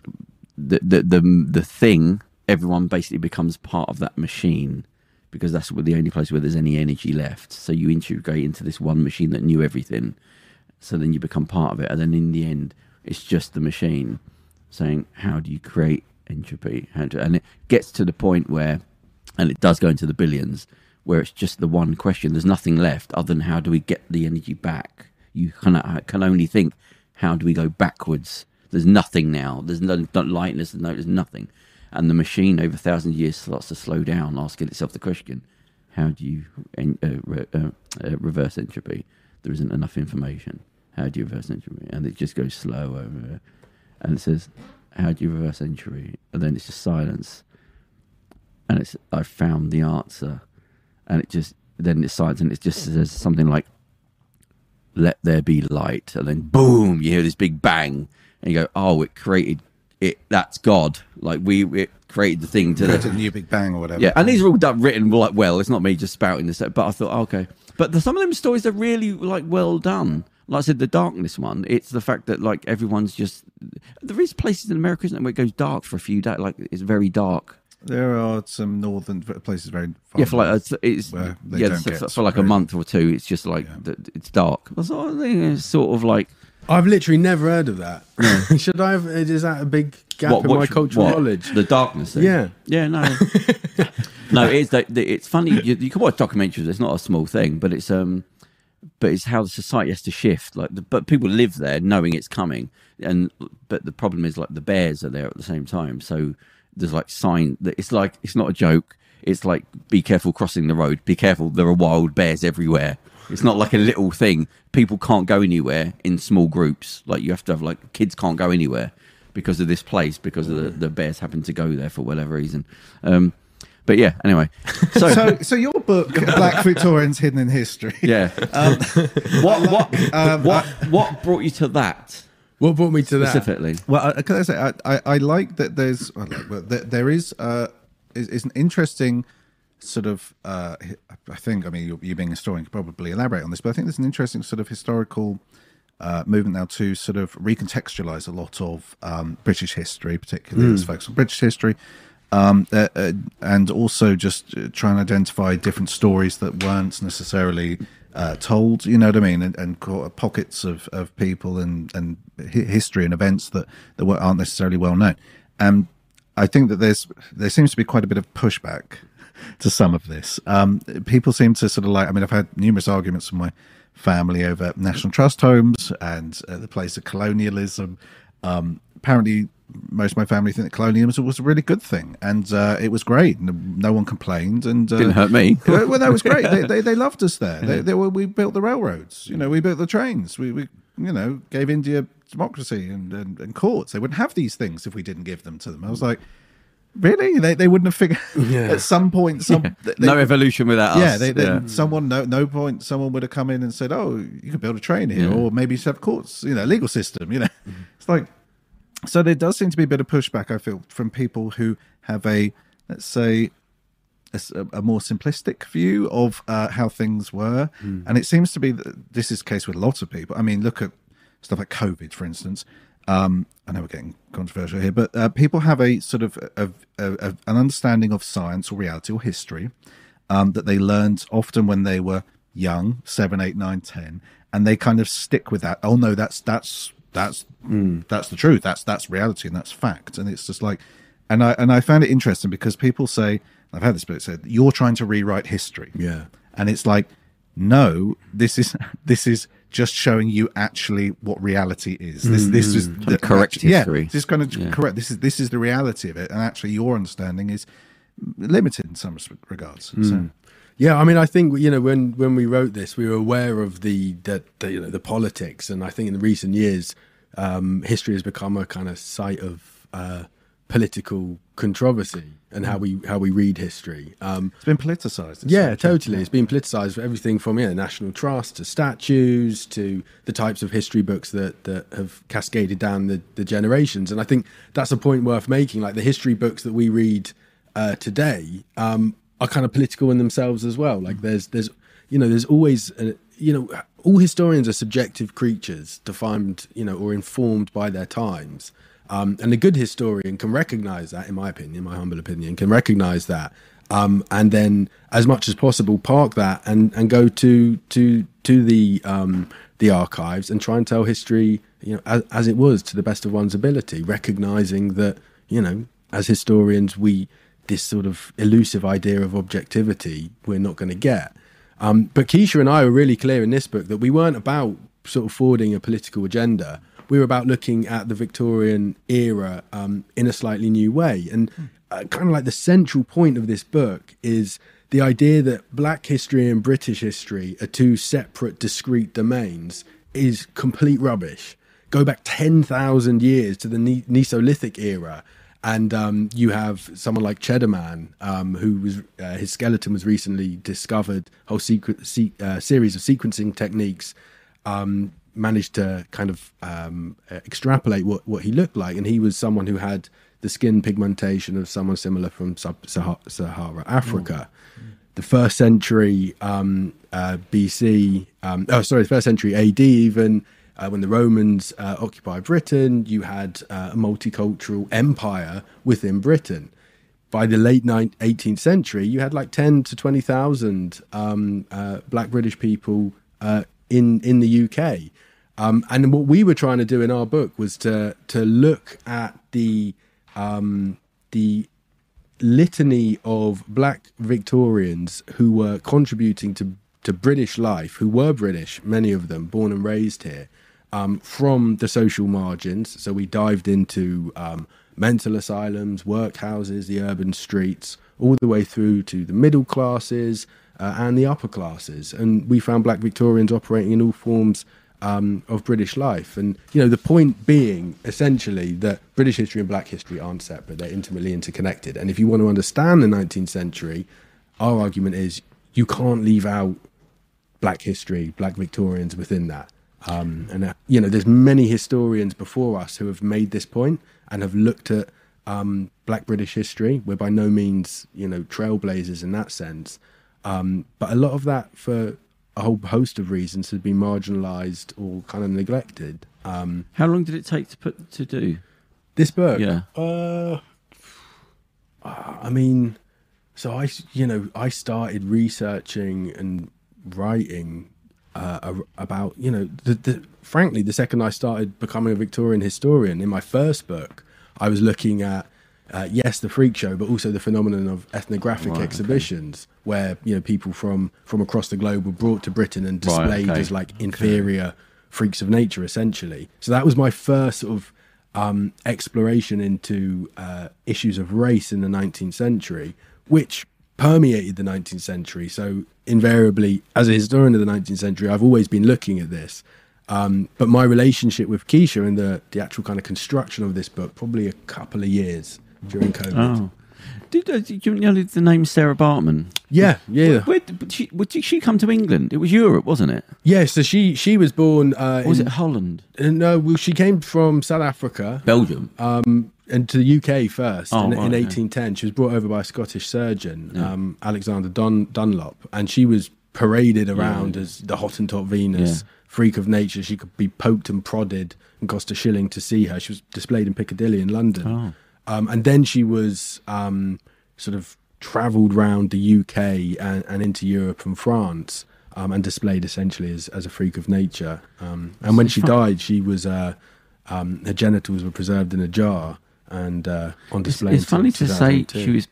the thing, everyone basically becomes part of that machine. Because that's the only place where there's any energy left. So you integrate into this one machine that knew everything. So then you become part of it. And then in the end, it's just the machine saying, how do you create entropy? And it gets to the point where, and it does go into the billions, where it's just the one question. There's nothing left other than how do we get the energy back? You can only think, how do we go backwards? There's nothing now. There's no lightness. There's nothing. And the machine over 1,000 years starts to slow down, asking itself the question, how do you reverse entropy? There isn't enough information. How do you reverse entropy? And it just goes slow over. And it says, how do you reverse entropy? And then it's just silence. And I found the answer. And then it's silence, and it just says something like, let there be light. And then boom, you hear this big bang. And you go, it created it. That's God. Like it created the thing to the new Big Bang or whatever. Yeah, and these are all written like well. It's not me just spouting this, but I thought okay. But some of them stories are really like well done. Like I said, the darkness one. It's the fact that like everyone's just. There is places in America, isn't there, where it goes dark for a few days. Like it's very dark. There are some northern places very far. Yeah, for like for like a month or two, it's just like it's dark. I it's sort of like. I've literally never heard of that. Yeah. Should I have? Is that a big gap in my cultural knowledge? The darkness thing? Yeah, no. No, it's funny. You can watch documentaries. It's not a small thing, but it's how the society has to shift. But people live there knowing it's coming, but the problem is like the bears are there at the same time. So there's like sign that it's like it's not a joke. It's like be careful crossing the road. Be careful, there are wild bears everywhere. It's not like a little thing. People can't go anywhere in small groups. Like you have to have like kids can't go anywhere because of this place, because of the bears happen to go there for whatever reason. But yeah, anyway. So your book, Black Victorians Hidden in History. Yeah. What brought you to that? What brought me to specifically? That? Well, can I say I like that there is an interesting sort of I mean you being a historian could probably elaborate on this, but I think there's an interesting sort of historical movement now to sort of recontextualize a lot of British history, particularly as focus on British history. And also just try and identify different stories that weren't necessarily told, you know what I mean, and pockets of people and history and events that aren't necessarily well known. And I think that there seems to be quite a bit of pushback to some of this. People seem to sort of like, I mean, I've had numerous arguments with my family over National Trust homes and the place of colonialism. Apparently, most of my family think that colonialism was a really good thing, and it was great. No one complained, and didn't hurt me. Well, that was great. They loved us there. We built the railroads. You know, we built the trains. We gave India democracy and courts. They wouldn't have these things if we didn't give them to them. I was like, really? They wouldn't have figured at some point. No evolution without us. No point someone would have come in and said, "Oh, you could build a train here, or maybe you should have courts. You know, legal system. You know, it's like." So there does seem to be a bit of pushback, I feel, from people who have let's say, a more simplistic view of how things were. And it seems to be that this is the case with lots of people. I mean, look at stuff like COVID, for instance. I know we're getting controversial here, but people have a sort of an understanding of science or reality or history that they learned often when they were young, 7, 8, 9, 10, and they kind of stick with that. Oh no, that's the truth. That's reality and that's fact. And it's just like, and I found it interesting because people say, I've had this bit said, you're trying to rewrite history. Yeah. And it's like, no, this is just showing you actually what reality is. This is the correct history. Yeah, this is kind of correct. This is the reality of it. And actually your understanding is limited in some regards. So. Yeah, I mean, I think when we wrote this, we were aware of the politics, and I think in the recent years, history has become a kind of site of political controversy and how we read history. It's been politicized. Yeah, totally. It's been politicized for everything from National Trust to statues to the types of history books that have cascaded down the generations. And I think that's a point worth making. Like the history books that we read today. Are kind of political in themselves as well. Like there's always, all historians are subjective creatures defined, or informed by their times. And a good historian can recognize that, in my opinion, my humble opinion, can recognize that. And then as much as possible, park that and go to the archives and try and tell history, as it was to the best of one's ability, recognizing that, as historians, this sort of elusive idea of objectivity we're not going to get. But Keisha and I were really clear in this book that we weren't about sort of forwarding a political agenda. We were about looking at the Victorian era in a slightly new way. And kind of like the central point of this book is the idea that Black history and British history are two separate, discrete domains is complete rubbish. Go back 10,000 years to the Neolithic era, and you have someone like Cheddarman, who was his skeleton was recently discovered. Whole series of sequencing techniques managed to kind of extrapolate what he looked like, and he was someone who had the skin pigmentation of someone similar from sub-Sahara Africa. The first century BC, the first century AD even. When the Romans occupied Britain, you had a multicultural empire within Britain. By the late 18th century, you had like 10 to 20,000 Black British people in the UK. And what we were trying to do in our book was to look at the litany of Black Victorians who were contributing to British life, who were British, many of them born and raised here. From the social margins. So we dived into mental asylums, workhouses, the urban streets, all the way through to the middle classes, and the upper classes. And we found Black Victorians operating in all forms of British life. And, the point being essentially that British history and Black history aren't separate. They're intimately interconnected. And if you want to understand the 19th century, our argument is you can't leave out Black history, Black Victorians within that. There's many historians before us who have made this point and have looked at Black British history. We're by no means, trailblazers in that sense. But a lot of that, for a whole host of reasons, has been marginalised or kind of neglected. How long did it take to do this book? Yeah. So I started researching and writing about, frankly, the second I started becoming a Victorian historian. In my first book, I was looking at, the freak show, but also the phenomenon of ethnographic exhibitions, where, people from across the globe were brought to Britain and displayed as like inferior freaks of nature, essentially. So that was my first sort of exploration into issues of race in the 19th century, which permeated the 19th century. So invariably, as a historian of the 19th century, I've always been looking at this. But my relationship with Keisha and the actual kind of construction of this book, probably a couple of years during COVID. Oh. Did you know the name Sarah Bartman? Yeah. Where did she come to England? It was Europe, wasn't it? Yeah, so she was born... was it Holland? No, well, she came from South Africa. Belgium? And to the UK first in 1810. She was brought over by a Scottish surgeon, Alexander Dunlop, and she was paraded around as the Hottentot Venus, freak of nature. She could be poked and prodded and cost a shilling to see her. She was displayed in Piccadilly in London. And then she was sort of travelled round the UK and into Europe and France and displayed essentially as a freak of nature. And when she died, she was her genitals were preserved in a jar and on display. It's funny to say she was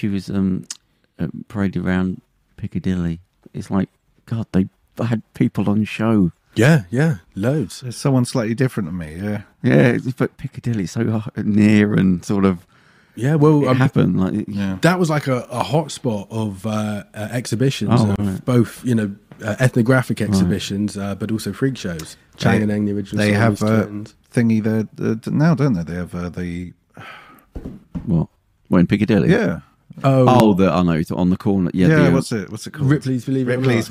paraded around Piccadilly. It's like, God, they had people on show. Yeah, loads. There's someone slightly different than me, yeah. But Piccadilly's so near and sort of. Yeah, well, it happened. That was like a hotspot of exhibitions of both, ethnographic exhibitions, but also freak shows. Chang and Eng, the original. They have thingy there now, don't they? They have the what? Well, in Piccadilly. Yeah. I know. It's on the corner. Yeah. What's it called? Ripley's Believe It or Not.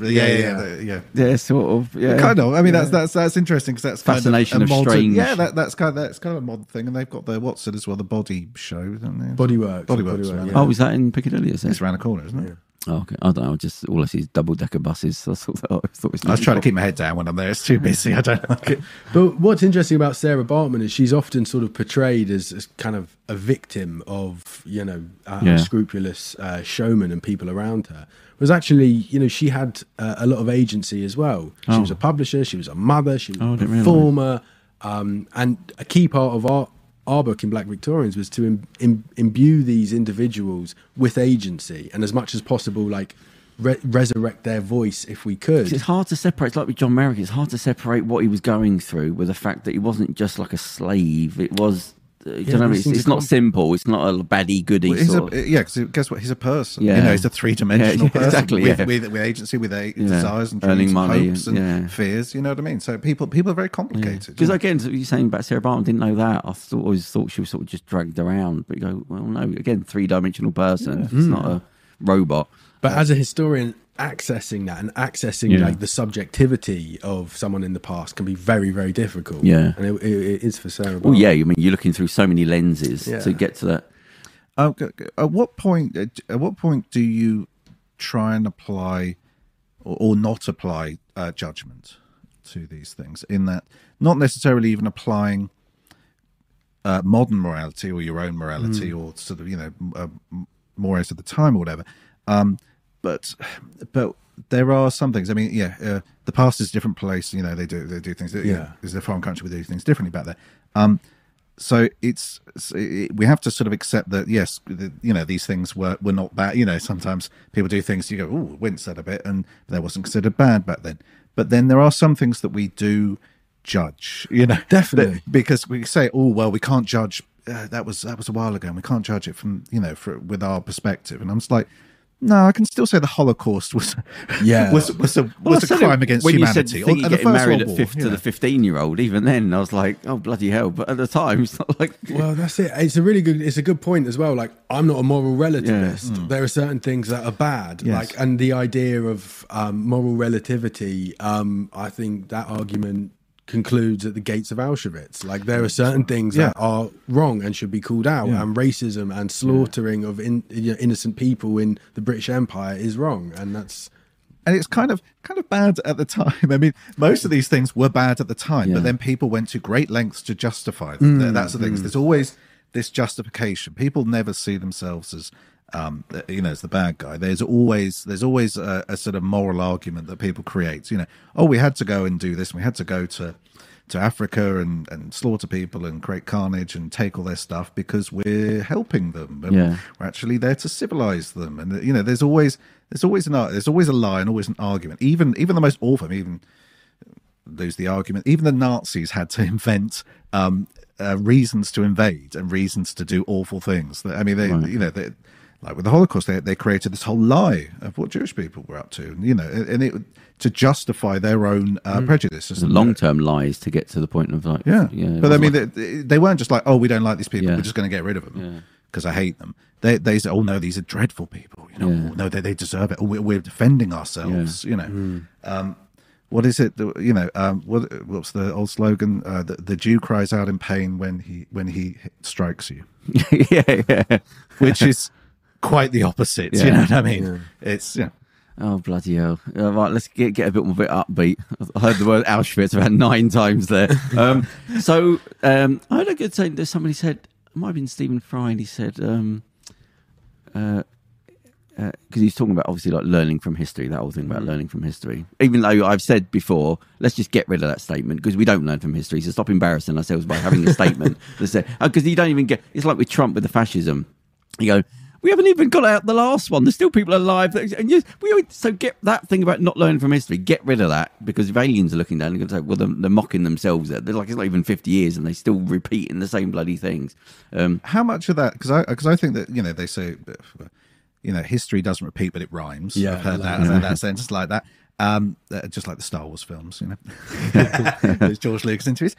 Yeah, sort of. Yeah, kind of. I mean, that's interesting because that's fascination kind of modern, strange. Yeah, that's kind of a modern thing, and they've got the what's it as well, the Body Show, don't they? Bodyworks. Oh, is that in Piccadilly? Is it? It's around the corner, isn't it? Yeah. Oh, okay. I don't know. Just all I see is double-decker buses. So I was trying to keep my head down when I'm there. It's too busy. I don't like it. But what's interesting about Sarah Bartman is she's often sort of portrayed as kind of a victim of, unscrupulous showmen and people around her. Was actually, she had a lot of agency as well. She was a publisher. She was a mother. She was a performer. And a key part of our book in Black Victorians was to imbue these individuals with agency and as much as possible like resurrect their voice if we could. It's hard to separate. It's like with John Merrick, it's hard to separate what he was going through with the fact that he wasn't just like a slave. It was it's not simple. It's not a baddie goodie. Because guess what? He's a person. He's a three-dimensional person exactly, with agency, with desires and dreams, earning money, hopes and fears. You know what I mean? So people are very complicated. Because again, you're saying about Sarah Bartman, didn't know that. I always thought she was sort of just dragged around. But you go, well, no. Again, three-dimensional person. It's not a robot. But as a historian, accessing that and accessing like the subjectivity of someone in the past can be very, very difficult. Yeah, and it is for Sarah Bartman. Well, yeah, I mean, you're looking through so many lenses to get to that. At what point do you try and apply or not apply judgment to these things? In that, not necessarily even applying modern morality or your own morality or sort of mores of the time or whatever. But there are some things. I mean, the past is a different place. They do things. There's a foreign country, we do things differently back there. So we have to sort of accept that yes, these things were not bad. Sometimes people do things you go, oh, wince at a bit, and that wasn't considered bad back then. But then there are some things that we do judge. Definitely, because we say, oh well, we can't judge. That was a while ago, and we can't judge it from with our perspective. And I'm just like. No, I can still say the Holocaust was a crime against when humanity. You said, you're getting married to the 15-year-old, even then I was like, oh bloody hell! But at the time, it's not like. Well, that's it. It's a good point as well. Like, I'm not a moral relativist. There are certain things that are bad, and the idea of moral relativity. I think that argument concludes at the gates of Auschwitz. Like, there are certain things that are wrong and should be called out, and racism and slaughtering of innocent people in the British Empire is wrong, and it's kind of bad at the time. I mean, most of these things were bad at the time, but then people went to great lengths to justify them. That's the thing. There's always this justification. People never see themselves as as the bad guy. There's always a sort of moral argument that people create. We had to go and do this, and we had to go to Africa and slaughter people and create carnage and take all their stuff because we're helping them. And we're actually there to civilize them. And there's always a lie and always an argument. Even the most awful, even lose the argument. Even the Nazis had to invent reasons to invade and reasons to do awful things. I mean, they like with the Holocaust, they created this whole lie of what Jewish people were up to, and to justify their own prejudice. Long-term lies to get to the point of like, But I mean, they weren't just like, oh, we don't like these people, we're just going to get rid of them because I hate them. They said, oh no, these are dreadful people. No, they deserve it. Oh, we're defending ourselves. What is it? What's the old slogan? The Jew cries out in pain when he strikes you. Which is quite the opposite. You know what I mean? It's Oh bloody hell! Right, let's get a bit more upbeat. I heard the word Auschwitz about 9 times there. I heard a good thing. Somebody said, it might have been Stephen Fry, and he said, because he's talking about obviously like learning from history, that whole thing about learning from history. Even though I've said before, let's just get rid of that statement because we don't learn from history. So stop embarrassing ourselves by having a statement that says, because you don't even get. It's like with Trump with the fascism. You go, we haven't even got out the last one. There's still people alive. So get that thing about not learning from history. Get rid of that because if aliens are looking down, they're going to say, well, they're mocking themselves. They're like, it's not even 50 years and they still repeating the same bloody things. How much of that? Because I think that they say, history doesn't repeat, but it rhymes. Yeah, I've heard that sentence like that. Just like the Star Wars films, There's George Lucas interviews.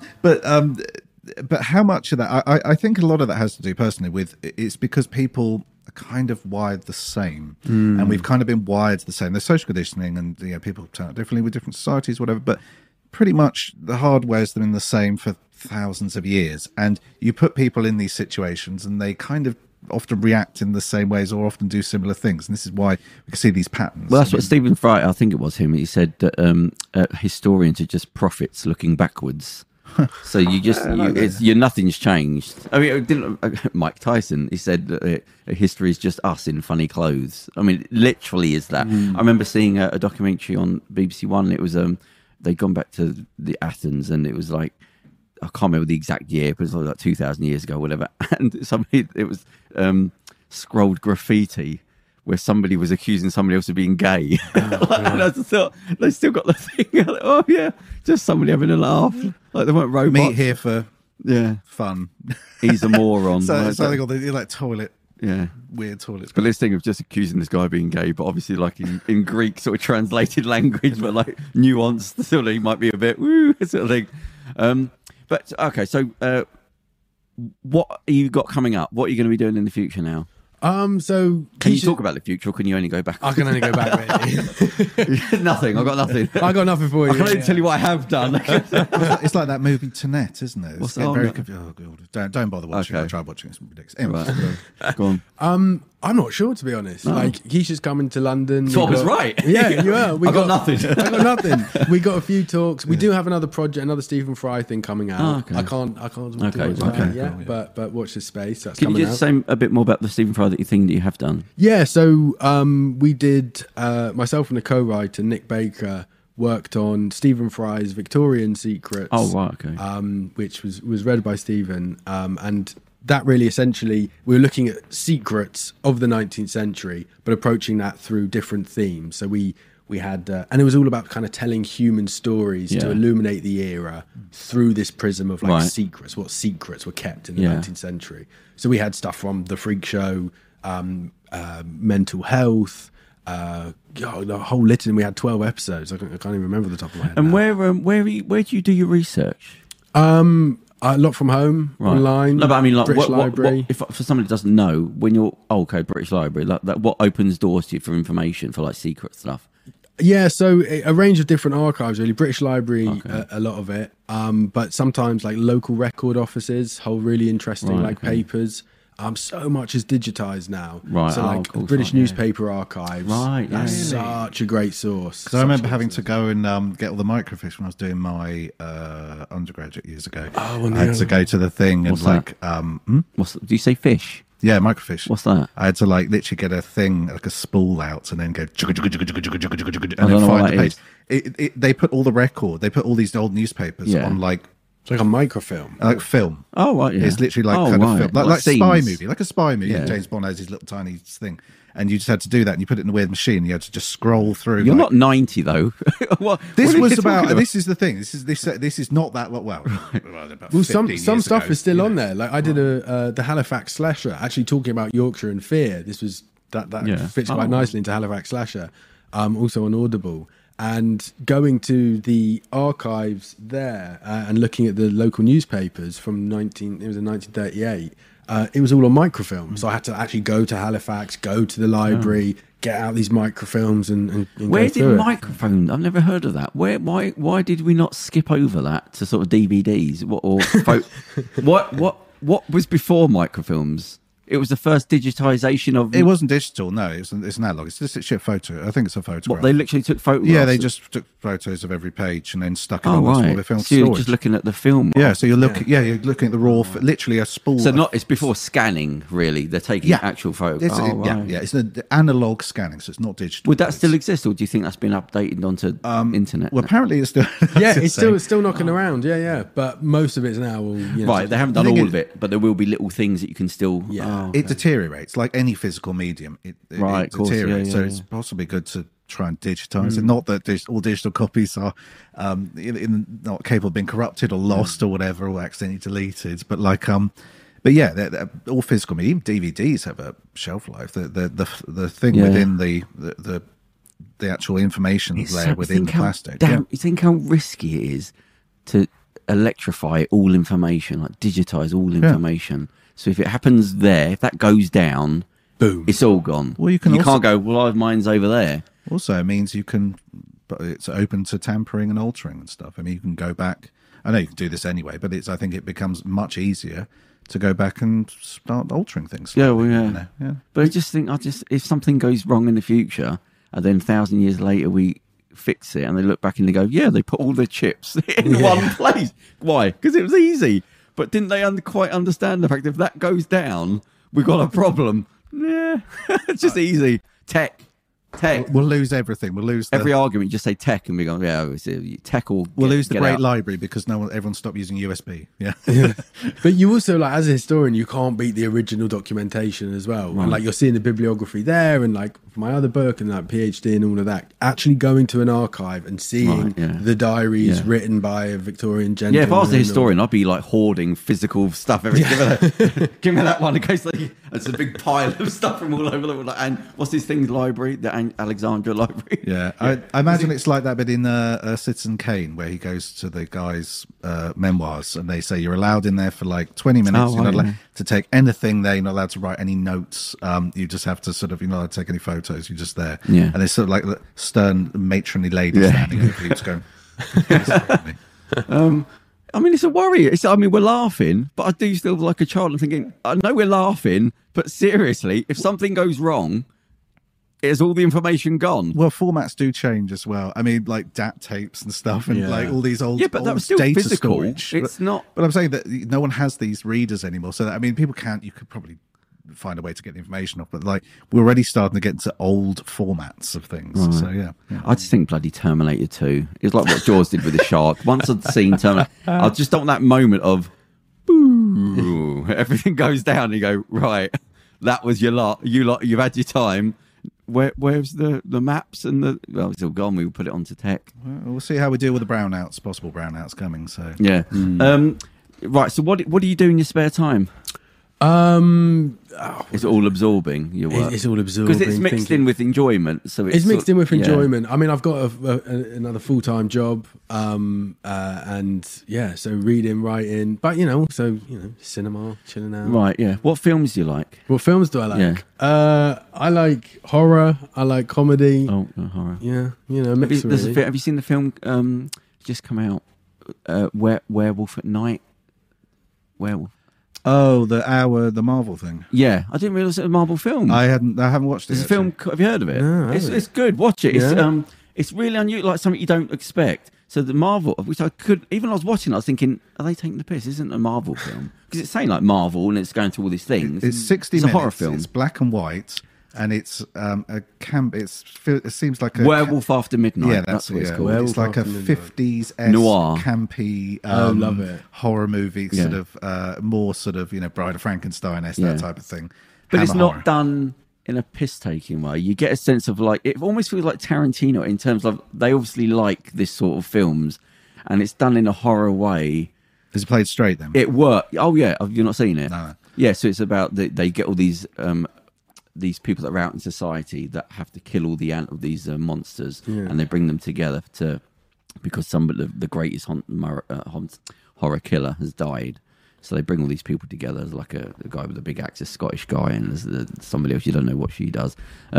But how much of that? I think a lot of that has to do personally with it's because people are kind of wired the same, and we've kind of been wired the same. There's social conditioning, and people turn out differently with different societies, whatever. But pretty much the hardware's been the same for thousands of years, and you put people in these situations, and they kind of often react in the same ways or often do similar things, and this is why we can see these patterns. Well, that's what Stephen Fry, I think it was him. He said that historians are just prophets looking backwards. So nothing's changed. I mean, Mike Tyson, he said that history is just us in funny clothes. I mean, it literally is that. I remember seeing a documentary on BBC One. It was they'd gone back to the Athens, and it was like, I can't remember the exact year, but it was like 2,000 years ago, whatever. And it was scrolled graffiti where somebody was accusing somebody else of being gay. And I just thought, they still got the thing. Like, oh yeah, just somebody having a laugh. Like they weren't robots. Meet here for fun. He's a moron. So they got the toilet. Yeah, weird toilets. But this thing of just accusing this guy of being gay, but obviously like in Greek sort of translated language, but like nuanced, sort of, he might be a bit woo sort of thing. But okay, so what have you got coming up? What are you going to be doing in the future now? So can you talk about the future, or can you only go back? I can only go back. Nothing. I got nothing. I got nothing for you. I can only tell you what I have done. It's like that movie Tenet, isn't it? What's that? Oh god, don't bother watching. Okay. I tried watching it. It's ridiculous. Anyway, right. Go on. I'm not sure, to be honest. No. Like, Keisha's coming to London. So I was right. Yeah, you are. I got nothing. I got nothing. We got a few talks. We do have another project, another Stephen Fry thing coming out. Oh, okay. I can't talk too much about it yet, cool, yeah. but watch this space. That's coming out. Can you just say a bit more about the Stephen Fry thing that you have done? Yeah, so we did, myself and the co-writer, Nick Baker, worked on Stephen Fry's Victorian Secrets. Oh, right, okay. Which was read by Stephen, and that really essentially, we were looking at secrets of the 19th century, but approaching that through different themes. So we had, and it was all about kind of telling human stories to illuminate the era through this prism of secrets, what secrets were kept in the 19th century. So we had stuff from The Freak Show, mental health, the whole litany. We had 12 episodes. I can't even remember the top of my head. And now. where do you do your research? A lot from home, online. No, but I mean, like, British Library. If for somebody who doesn't know, when you're British Library, like what opens doors to you for information for like secret stuff? Yeah, so a range of different archives, really. British Library, a lot of it, but sometimes like local record offices hold really interesting papers. So much is digitized now. Right. So like British newspaper archives. Right. That's such a great source. Because I remember having to go and get all the microfiche when I was doing my undergraduate years ago. Oh, I had to go to the thing and do you say fish? Yeah, microfiche. What's that? I had to like literally get a thing, like a spool out, and then go and then find the page. They put all the record. They put all these old newspapers on like. It's like a microfilm. Like film. Oh, right, yeah. It's literally like kind of film. Like spy movie. Like a spy movie. Yeah. James Bond has his little tiny thing. And you just had to do that, and you put it in a weird machine, and you had to just scroll through. You're not 90, though. This is the thing. This is not that well. Well, some stuff is still on there. Like I did the Halifax Slasher, actually talking about Yorkshire and fear. This was that fits quite nicely into Halifax Slasher. Also on Audible. And going to the archives there and looking at the local newspapers from 1938, it was all on microfilm. So I had to actually go to Halifax, go to the library, get out these microfilms and where did microfilm? I've never heard of that. Why did we not skip over that to sort of DVDs? What was before microfilms? It was the first digitization of. It wasn't digital, no. It's an analog. It's just a shit photo. I think it's a photograph. What, they literally took photographs? Yeah, they just took photos of every page and then stuck it on what's called a film so you're storage. just looking at the film. Yeah, so you're looking. Yeah, you're looking at the raw, literally a spool. So it's before scanning, really. They're taking actual photos. Yeah, it's an analog scanning, so it's not digital. Would that still exist, or do you think that's been updated onto internet? Well, apparently it's still. It's still knocking around. Yeah. But most of it's now. Right, they haven't done all of it, but there will be little things that you can still. Yeah, it deteriorates like any physical medium. It deteriorates. So it's possibly good to try and digitize it. Not that all digital copies are not capable of being corrupted or lost or whatever, or accidentally deleted. But but yeah, they're all physical medium. DVDs have a shelf life. The thing within the actual information layer within the plastic. You think how risky it is to electrify all information, like digitize all information. So if it happens there, if that goes down, boom, it's all gone. Well, you can't go, well, mine's over there. Also, it means but it's open to tampering and altering and stuff. I mean, you can go back. I know you can do this anyway, but I think it becomes much easier to go back and start altering things. Yeah. But I just think, if something goes wrong in the future, and then 1,000 years later we fix it, and they look back and they go, yeah, they put all the chips in one place. Why? Because it was easy. But didn't they quite understand the fact that if that goes down, we've got a problem? Yeah, it's just easy. Tech. We'll lose everything. We'll lose every argument. Just say tech, and we go, tech. We'll lose the great library because everyone stopped using USB. Yeah. But you also, like, as a historian, you can't beat the original documentation as well. Right. And like, you're seeing the bibliography there, and like my other book and like PhD and all of that. Actually going to an archive and seeing the diaries written by a Victorian gentleman. Yeah, if I was a historian, I'd be like hoarding physical stuff. Give me that one in case it's a big pile of stuff from all over the world. And what's this thing? Library, the Alexandria Library. Yeah, I imagine it's like that, but in Citizen Kane, where he goes to the guy's memoirs, and they say you're allowed in there for like 20 minutes. You're not allowed to take anything there. You're not allowed to write any notes. You just have to you're not allowed to take any photos. You're just there. Yeah. And there's sort of like the stern matronly lady standing over you, just going. I mean, it's a worry. We're laughing, but I do still like a child and thinking, I know we're laughing, but seriously, if something goes wrong, is all the information gone? Well, formats do change as well. I mean, like DAT tapes and stuff, and like all these old, but that was still data physical. Storage. It's not. But I'm saying that no one has these readers anymore. So that, I mean, people can't. You could probably find a way to get the information off, but like we're already starting to get into old formats of things. Right. So yeah. I just think bloody Terminator 2. It's like what Jaws did with the shark. Once I'd seen Terminator, I just don't want that moment of boo, everything goes down and you go, right, that was your lot. You've had your time. Where's the maps and it's all gone. We'll put it onto tech. Well, we'll see how we deal with the brownouts, possible brownouts coming. So yeah. Right. So what do you do in your spare time? It's all absorbing your work. It's all absorbing because it's mixed in with enjoyment. So it's mixed in with enjoyment. I mean, I've got another full-time job, and so reading, writing, but also cinema, chilling out. Right, yeah. What films do you like? What films do I like? Yeah. I like horror. I like comedy. Oh, horror. Yeah, mix. Have you seen the film just come out? Werewolf at Night. Werewolf. Oh, the Marvel thing. Yeah, I didn't realise it was a Marvel film. I haven't watched it. It's a film. Have you heard of it? No, it's good. Watch it. Yeah. It's really unusual, like something you don't expect. So the Marvel, which I could, even when I was watching, I was thinking, are they taking the piss? Isn't it a Marvel film? Because it's saying like Marvel and it's going through all these things. It's 60 minutes. It's a horror film. It's black and white. And it's a camp. It seems like a Werewolf After Midnight. Yeah, that's what it's called. Werewolf it's like a 50s noir campy love it. horror movie, sort of more sort of Bride of Frankenstein-esque, that type of thing. But it's not done in a piss-taking way. You get a sense of like it almost feels like Tarantino in terms of they obviously like this sort of films, and it's done in a horror way. Is it played straight then? It worked. Oh yeah, you're not seeing it. No. Yeah, so it's about they get all these people that are out in society that have to kill all these monsters, and they bring them together because some of the greatest horror killer has died. So they bring all these people together. There's like a guy with a big axe, a Scottish guy, and there's somebody else you don't know what she does,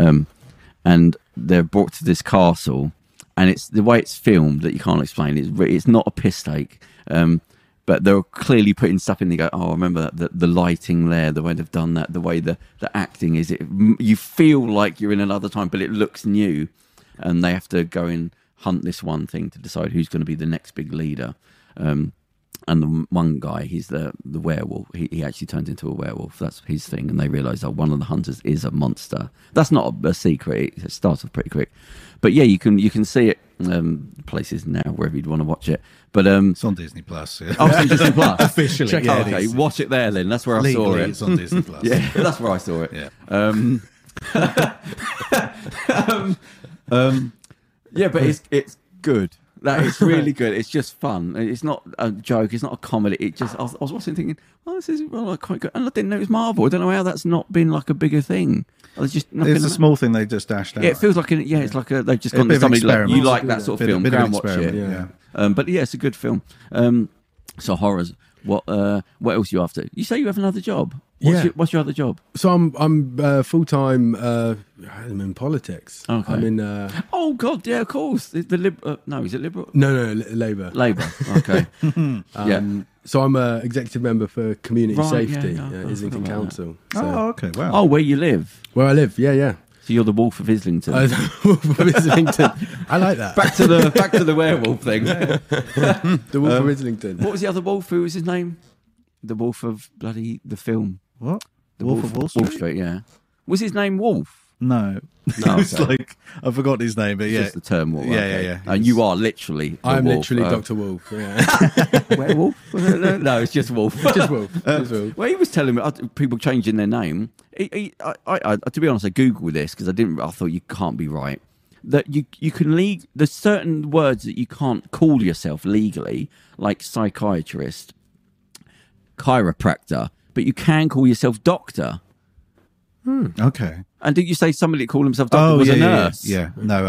and they're brought to this castle, and it's the way it's filmed that you can't explain. It's not a piss take. But they're clearly putting stuff in. They go, oh, I remember that the lighting there, the way they've done that, the way the acting is. You feel like you're in another time, but it looks new. And they have to go and hunt this one thing to decide who's going to be the next big leader. And the one guy, he's the werewolf. He actually turns into a werewolf. That's his thing. And they realise that one of the hunters is a monster. That's not a secret. It starts off pretty quick. But yeah, you can see it places now, wherever you'd want to watch it. But it's on Disney Plus. Yeah. Oh, it's on Disney Plus. Officially. Okay, watch it there then. That's where I saw it. It's on Disney Plus. Yeah, that's where I saw it. Yeah. Yeah, but it's good. It's really good. It's just fun. It's not a joke. It's not a comedy. I was watching thinking, oh, this is quite good. And I didn't know it was Marvel. I don't know how that's not been like a bigger thing. It's a small thing they just dashed out. Yeah, it feels like it's like they've just gone to somebody like, you like that sort of film, go and watch it. Yeah. But yeah, it's a good film. So horrors. What else are you after? You say you have another job. What's your other job? So I'm full time. I'm in politics. Okay. I'm in. Oh God, yeah, of course. No, is it Liberal? No, Labour. Labour. Okay. So I'm a executive member for Community Safety at Islington Council. So, okay. Wow. Oh, where you live? Where I live, yeah. So you're the Wolf of Islington. Wolf of Islington. I like that. Back to the werewolf thing. The Wolf of Islington. What was the other wolf? Who was his name? The Wolf of the film. What? The Wolf of Wall Street? Wall Street, yeah. Was his name Wolf? No. It's like, I forgot his name, but it's just the term wolf. Yeah. And you are literally I'm wolf. Literally Dr. Wolf. Yeah. Werewolf? No, it's just Wolf. Just Wolf. Well, he was telling me people changing their name. I to be honest, I googled this because I thought you can't be right. That you can there's certain words that you can't call yourself legally, like psychiatrist, chiropractor, but you can call yourself doctor. Okay. And did you say somebody that called himself doctor was a nurse? Yeah. No,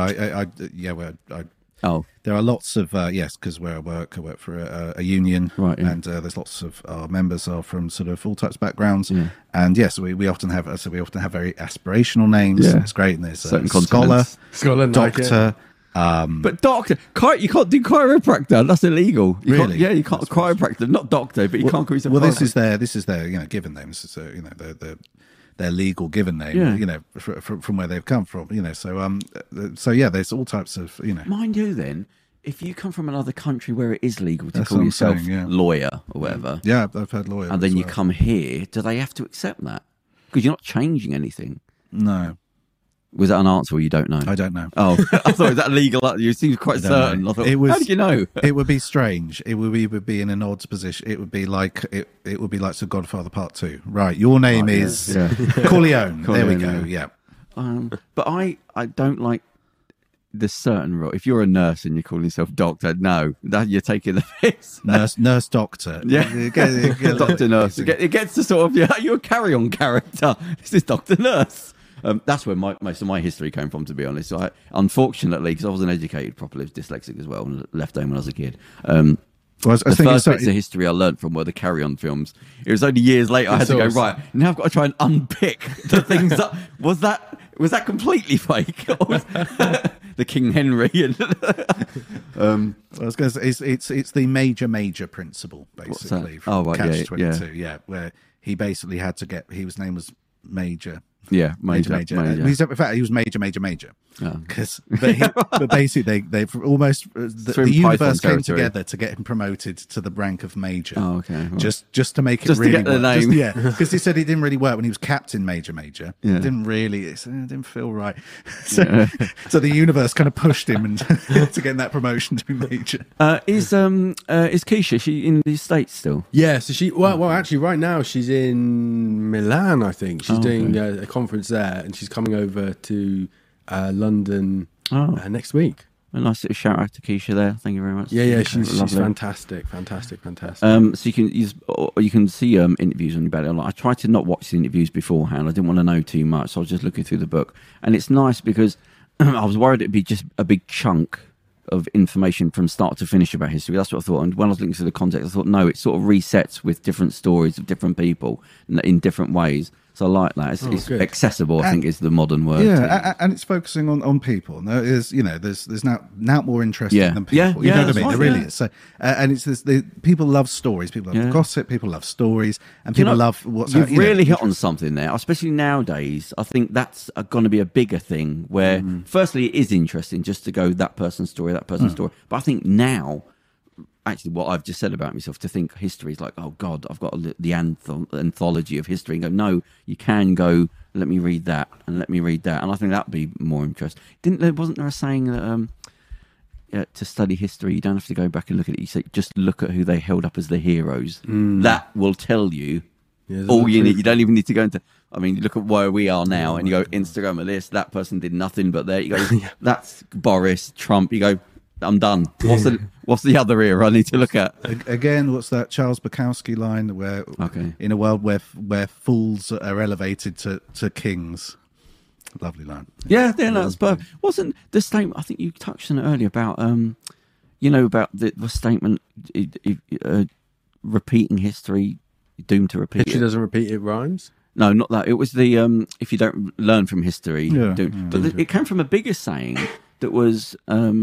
there are lots of because where I work for a union, right? Yeah. And there's lots of our members are from sort of all types of backgrounds, and yes, we often have very aspirational names. Yeah. It's great, and there's scholar, doctor. But doctor, you can't do chiropractor. That's illegal. Really? You can't chiropractor, not doctor, but you can't call yourself. Well, this is their given name. This is their legal given name. From where they've come from. So there's all types of Mind you, then, if you come from another country where it is legal to call yourself lawyer or whatever, I've heard lawyer, and then you come here, do they have to accept that? Because you're not changing anything. No. Was that an answer or you don't know? I don't know. Oh, I thought, is that legal? You seem quite certain. I thought, how did you know? It would be strange. We would be in an odd position. It would be like it would be like The Godfather Part 2. Right, your name is Corleone. There we go. Yeah. But I don't like there's certain rule. If you're a nurse and you're calling yourself doctor, no, that you're taking the piss. Nurse doctor. Yeah, Doctor Nurse. It gets to sort of, you're a carry-on character. This is Doctor Nurse. That's where most of my history came from, to be honest. So unfortunately, because I wasn't educated properly, I was dyslexic as well, and left home when I was a kid. The first bits of history I learnt from were the Carry On films. It was only years later I had to go, right, now I've got to try and unpick the things that... Was that completely fake? Or was the King Henry? And I was going to say, it's the major principle, basically, from Catch 22, where he basically had to get... His name was Major... Yeah, major. In fact, he was major. But basically, they've almost the universe came together to get him promoted to the rank of major. Oh, okay. Well, just to make it just really to get the name. Because he said he didn't really work when he was Captain Major. Yeah. It didn't feel right. So the universe kind of pushed him and to get that promotion to be major. Is Keisha? She in the States still? Yeah. So she actually right now she's in Milan. I think she's doing a conference there, and she's coming over to London next week. A nice little shout out to Keisha there. Thank you very much. Yeah, she's fantastic. So you can see interviews on your belly online. I tried to not watch the interviews beforehand. I didn't want to know too much, so I was just looking through the book, and it's nice because I was worried it'd be just a big chunk of information from start to finish about history. That's what I thought. And when I was looking through the context, I thought, no, it sort of resets with different stories of different people in different ways. So I like that. It's accessible, I think, is the modern word. Yeah, and it's focusing on people. There's now more interesting than people. You know what I mean? There really is. So, and it's people love stories. People love gossip. People love stories, and people love what's. You've really hit on something there, especially nowadays. I think that's going to be a bigger thing. Where, firstly, it is interesting just to go that person's story, story. But I think now, actually, what I've just said about myself, to think history is like, oh God, I've got the anthology of history, and go, no, you can go, let me read that, and I think that'd be more interesting. Wasn't there a saying that to study history, you don't have to go back and look at it, you say, just look at who they held up as the heroes. That will tell you all you need. You don't even need to go into, I mean, look at where we are now, and you go, Instagram a list, that person did nothing but there, you go, that's Boris, Trump, you go, I'm done. What's the other era I need to look at? Again, what's that Charles Bukowski line where in a world where fools are elevated to kings? Lovely line. Yeah, that's perfect. Wasn't the statement, I think you touched on it earlier about about the statement repeating history, doomed to repeat history doesn't repeat, it rhymes? No, not that. It was the if you don't learn from history, but it came from a bigger saying that was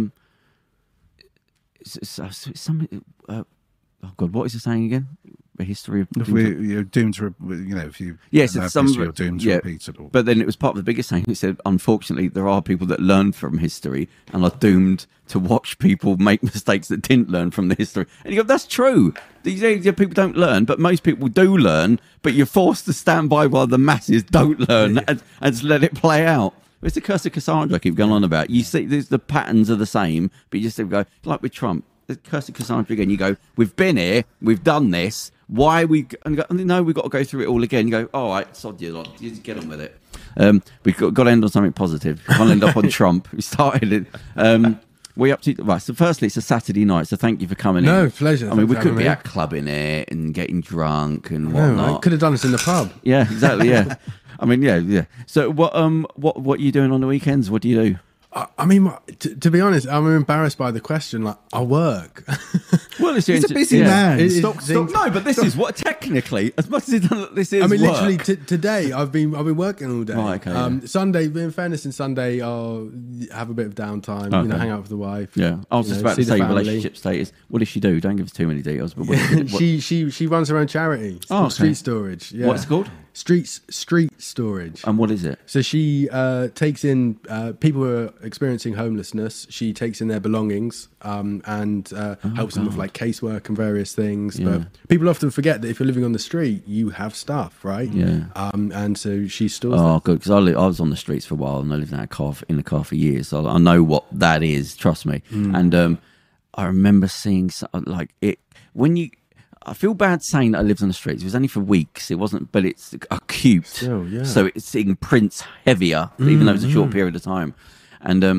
oh God, what is the saying again? A history of you're doomed to, if you history, you're doomed to repeat it all. But then it was part of the biggest saying. It said, unfortunately, there are people that learn from history and are doomed to watch people make mistakes that didn't learn from the history. And you go, that's true. These people don't learn, but most people do learn. But you're forced to stand by while the masses don't learn and just let it play out. It's the curse of Cassandra I keep going on about. You see, the patterns are the same, but you just go, like with Trump, the curse of Cassandra again. You go, we've been here, we've done this. Why we? And you go, no, we've got to go through it all again. You go, all right, sod you lot, you just get on with it. We've got to end on something positive. We can't end up on Trump. We started it. We're up to right. So, firstly, it's a Saturday night. So, thank you for coming in. No, pleasure. I mean, we could be out clubbing it and getting drunk and whatnot. I could have done this in the pub. Yeah, exactly. Yeah. I mean, yeah. So, what are you doing on the weekends? What do you do? I mean, to be honest, I'm embarrassed by the question. Like, I work. Well, he's a busy man. Stop. No, but this is what technically, as much as this is. I mean, work. literally today I've been working all day. Right, okay, Sunday, in fairness, and Sunday I'll have a bit of downtime. Okay. Hang out with the wife. Yeah, I was just about to say relationship status. What does she do? Don't give us too many details. But she runs her own charity. Street Storage. Yeah. What's it called? Street Storage. And what is it? So she takes in people who are experiencing homelessness. She takes in their belongings and helps them with like casework and various things. Yeah. But people often forget that if you're living on the street, you have stuff, right? Yeah. And so she stores. Oh, good, because I was on the streets for a while and I lived in a car for years. So I know what that is. Trust me. And I remember seeing like it when you. I feel bad saying that I lived on the streets. It was only for weeks. It wasn't, but it's acute. Oh, yeah. So it's imprints heavier, even though it's a short period of time. And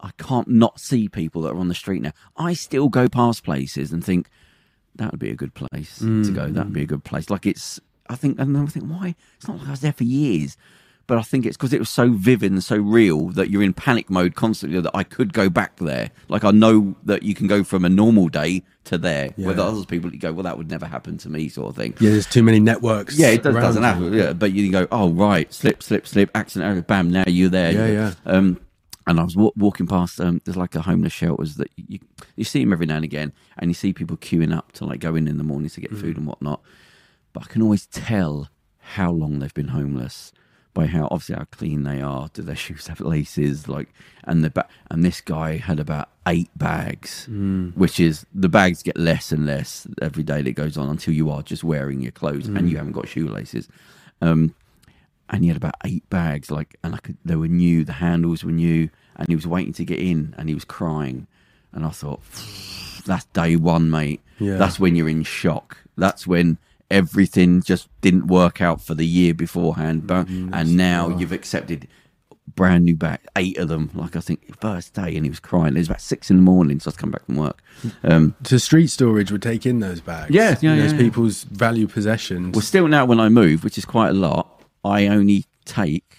I can't not see people that are on the street now. I still go past places and think that would be a good place to go. That would be a good place. Like I think why? It's not like I was there for years. But I think it's because it was so vivid and so real that you're in panic mode constantly that I could go back there. Like I know that you can go from a normal day to there. Yeah. Where other people, you go, well, that would never happen to me, sort of thing. Yeah, there's too many networks. Yeah, it doesn't happen. Yeah, but you go, oh, right, slip, accident, bam, now you're there. Yeah. And I was walking past, there's like a homeless shelters that you see them every now and again, and you see people queuing up to like go in the morning to get food and whatnot. But I can always tell how long they've been homeless by how clean they are. Do their shoes have laces? And this guy had about 8 bags, which is, the bags get less and less every day that goes on until you are just wearing your clothes and you haven't got shoelaces. And he had about 8 bags, they were new, the handles were new, and he was waiting to get in, and he was crying. And I thought, that's day one, mate. Yeah. That's when you're in shock. That's when everything just didn't work out for the year beforehand, and now you've accepted brand new bag, 8 of them. Like I think first day, and he was crying. It was about 6 a.m, so I'd come back from work. So street storage would take in those bags. Yeah, those people's valued possessions. Well, still now when I move, which is quite a lot, I only take.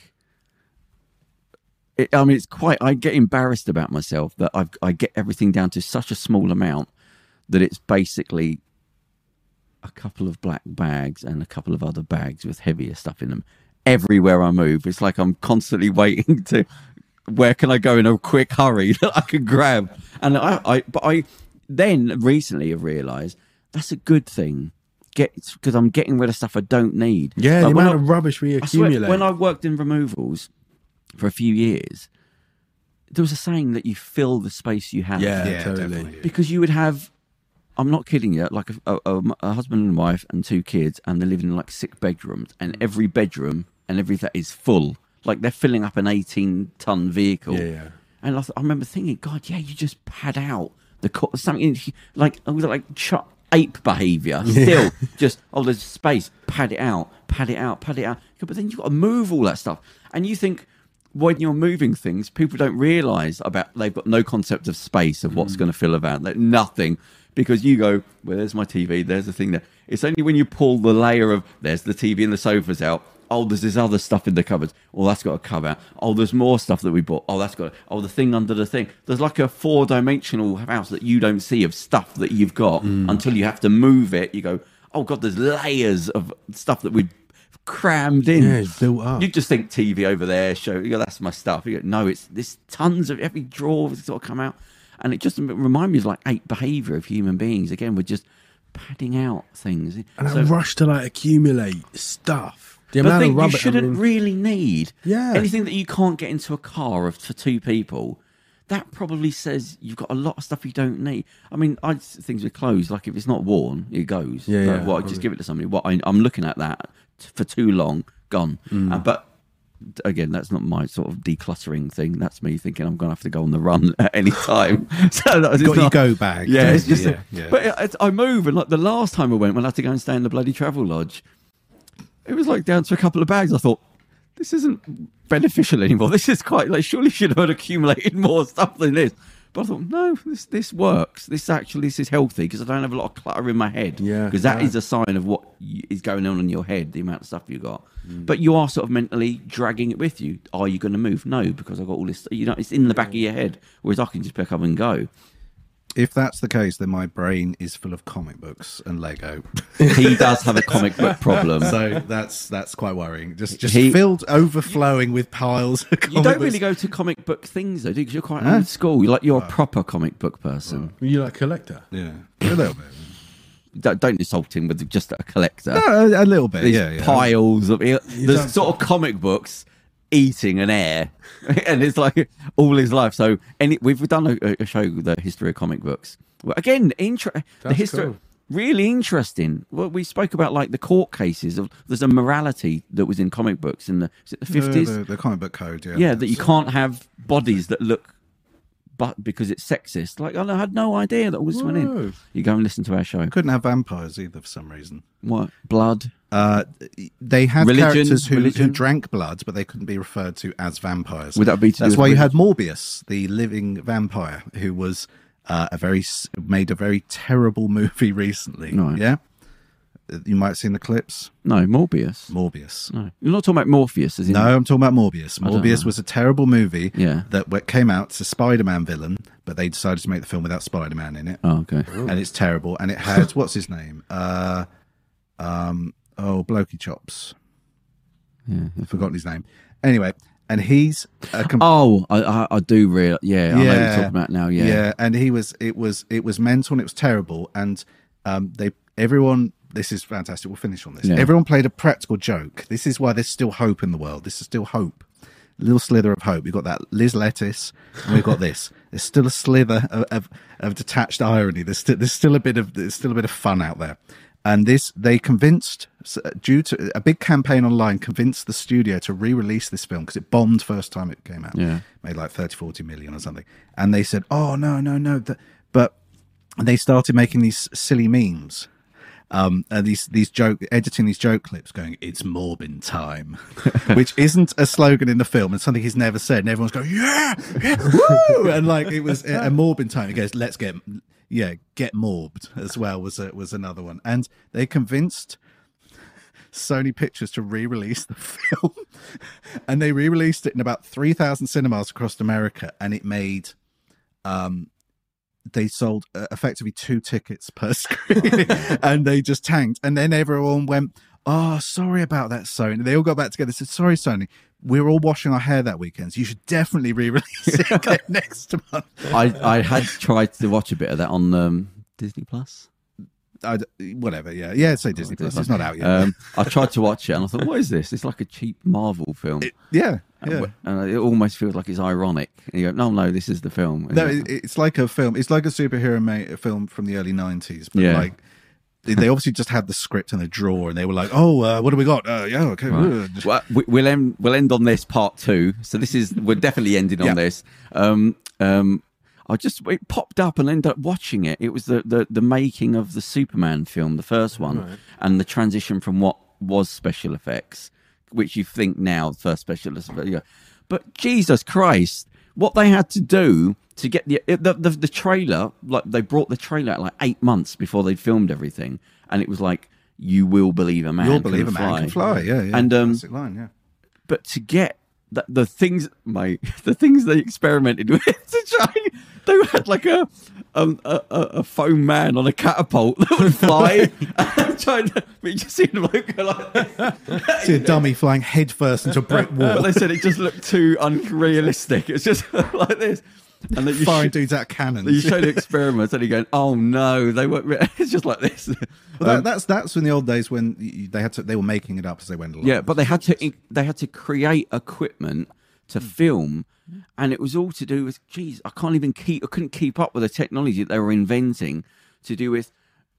It's quite. I get embarrassed about myself that I get everything down to such a small amount that it's basically a couple of black bags and a couple of other bags with heavier stuff in them. Everywhere I move, it's like I'm constantly waiting to, where can I go in a quick hurry that I can grab? And I then recently have realised that's a good thing. Because I'm getting rid of stuff I don't need. Yeah, the amount of rubbish we accumulate. When I worked in removals for a few years, there was a saying that you fill the space you have. Yeah, totally. Because you would have, I'm not kidding you, like a husband and wife and 2 kids, and they live in like 6 bedrooms, and every bedroom and everything is full. Like they're filling up an 18-ton vehicle. Yeah. And I remember thinking, God, yeah, you just pad out something like ape behaviour. Still, just there's space, pad it out. But then you've got to move all that stuff, and you think, when you're moving things, people don't realise they've got no concept of space, of what's going to fill about. Like, nothing. Because you go, well, there's my TV, there's the thing there. It's only when you pull the layer of, there's the TV and the sofa's out. Oh, there's this other stuff in the cupboards. Oh, that's got a cover out. Oh, there's more stuff that we bought. Oh, that's got, the thing under the thing. There's like a 4-dimensional house that you don't see of stuff that you've got until you have to move it. You go, oh God, there's layers of stuff that we crammed in. Yeah, it's built up. You just think TV over there, you go, that's my stuff. You go, no, there's tons of, every drawer has got to come out. And it just reminds me of like ape behaviour of human beings. Again, we're just padding out things. And a rush to accumulate stuff. The amount of rubbish you shouldn't really need. Yeah. Anything that you can't get into a car for 2 people, that probably says you've got a lot of stuff you don't need. I mean, things with clothes, like if it's not worn, it goes. Yeah. I just give it to somebody. I'm looking at that for too long, gone. But again, that's not my sort of decluttering thing. That's me thinking I'm going to have to go on the run at any time. So got your go bag. Yeah, it's just. Yeah. But I move, and like the last time I went, when I had to go and stay in the bloody travel lodge, it was like down to a couple of bags. I thought, this isn't beneficial anymore. This is quite surely should have accumulated more stuff than this. But I thought, no, this works. This is healthy because I don't have a lot of clutter in my head. Yeah, because that is a sign of what is going on in your head, the amount of stuff you got. But you are sort of mentally dragging it with you. Are you going to move? No, because I've got all this. It's in the back of your head. Whereas I can just pick up and go. If that's the case, then my brain is full of comic books and Lego. He does have a comic book problem. So that's quite worrying. Just overflowing with piles of comic books. You don't really go to comic book things, though, do you? Because you're quite old school. You're a proper comic book person. Are you like a collector? Yeah, a little bit. Don't insult him with just a collector. No, a little bit, These piles of... There's sort of comic books eating an air, and it's like all his life. So we've done a show, the history of comic books. Well, again, the history, cool. Really interesting. Well, we spoke about like the court cases of there's a morality that was in comic books in the 50s. The comic book code, yeah, that you can't have bodies that look but because it's sexist. Like, I had no idea that all this went in. You go and listen to our show. Couldn't have vampires either for some reason. What? Blood? They had characters who drank blood, but they couldn't be referred to as vampires. Would that be That's why you had Morbius, the living vampire, who was made a very terrible movie recently. Right. Yeah? You might have seen the clips. No, Morbius. No. You're not talking about Morpheus, is it? No, I'm talking about Morbius. Morbius was a terrible movie that came out. It's a Spider-Man villain, but they decided to make the film without Spider-Man in it. Oh, okay. And it's terrible. And it had, what's his name? Blokey Chops. Yeah. I've forgotten his name. Anyway, and he's... I do really... Yeah, I know what you're talking about now, yeah. Yeah, and it was mental and it was terrible. And everyone... This is fantastic. We'll finish on this. Yeah. Everyone played a practical joke. This is why there's still hope in the world. This is still hope. A little slither of hope. We've got that Liz Lettuce, and we've got this. There's still a slither of detached irony. There's still a bit of fun out there. And they convinced, due to a big campaign online, convinced the studio to re-release this film because it bombed first time it came out. Yeah. Made like 30-40 million or something. And they said, oh, no. But they started making these silly memes. Editing these joke clips going, it's Morbin time, which isn't a slogan in the film and something he's never said. And everyone's going, yeah, woo! And like, it was a Morbin time. He goes, let's get morbed as well was another one. And they convinced Sony Pictures to re-release the film. And they re-released it in about 3,000 cinemas across America. And it made, they sold effectively 2 tickets per screen and they just tanked. And then everyone went, oh, sorry about that, Sony. They all got back together and said, sorry, Sony, we're all washing our hair that weekend, so you should definitely re-release it again next month. I had tried to watch a bit of that on Disney Plus. Whatever, yeah. Say Disney Plus. It's not out yet. I tried to watch it and I thought, what is this? It's like a cheap Marvel film. And it almost feels like it's ironic. And you go, no, this is the film. And no, it's like a film. It's like a superhero film from the early 90s. But like, they obviously just had the script in a drawer and they were like, oh, what do we got? Okay. Right. Well, we'll end on this part 2. So we're definitely ending on this. It popped up and ended up watching it. It was the making of the Superman film, the first one, and the transition from what was special effects, which you think now the first special effects. But Jesus Christ, what they had to do to get the trailer, like they brought the trailer out like 8 months before they filmed everything, and it was like, you will believe a man can fly. Yeah. And classic line, yeah. But to get the things, mate, the things they experimented with to try, they had like a foam man on a catapult that would fly. But you just see him like see a dummy flying headfirst into a brick wall. But they said it just looked too unrealistic. It's just like this. And then firing dudes out cannons. You show the experiments and you're going, oh no, they weren't. It's just like this. Well, that's in the old days when they were making it up as they went along. Yeah, but they had to create equipment to film, and it was all to do with, I couldn't keep up with the technology that they were inventing to do with